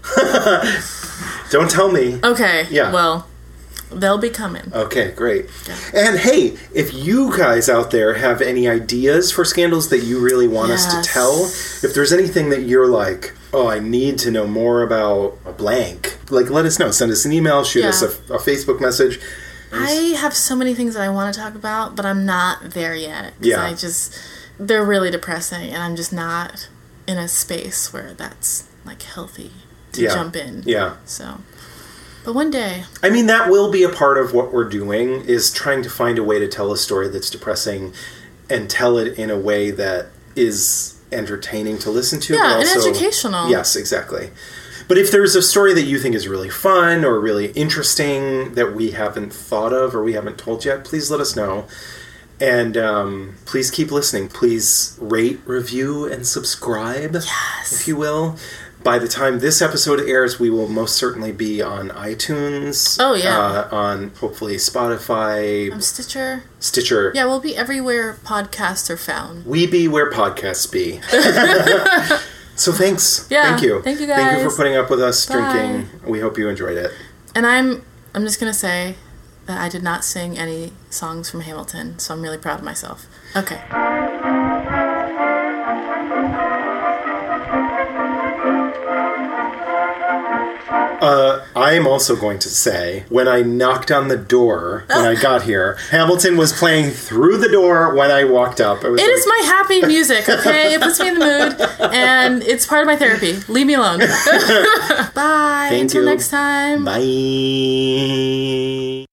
Don't tell me. Okay. Yeah. Well, they'll be coming. Okay, great. Yeah. And hey, if you guys out there have any ideas for scandals that you really want us Yes. to tell, if there's anything that you're like, oh, I need to know more about a blank, like let us know. Send us an email, shoot Yeah. us a, a Facebook message. I have so many things that I want to talk about, but I'm not there yet. 'Cause Yeah. I just... They're really depressing, and I'm just not in a space where that's, like, healthy to Yeah. jump in. Yeah. So... But one day... I mean, that will be a part of what we're doing, is trying to find a way to tell a story that's depressing and tell it in a way that is entertaining to listen to. Yeah, but and also, educational. Yes, exactly. But if there's a story that you think is really fun or really interesting that we haven't thought of or we haven't told yet, please let us know. And um, please keep listening. Please rate, review, and subscribe, Yes. if you will. By the time this episode airs, we will most certainly be on iTunes. Oh, yeah. Uh, on hopefully Spotify, I'm Stitcher. Stitcher. Yeah, we'll be everywhere podcasts are found. We be where podcasts be. So thanks. Yeah, Thank you. thank you, Thank you guys. for putting up with us Bye. drinking. We hope you enjoyed it. And I'm I'm just gonna say that I did not sing any songs from Hamilton, so I'm really proud of myself. Okay. Uh, I am also going to say, when I knocked on the door when I got here, Hamilton was playing through the door when I walked up. I was It like, is my happy music, okay? It puts me in the mood, and it's part of my therapy. Leave me alone. Bye. Thank Until you. next time. Bye.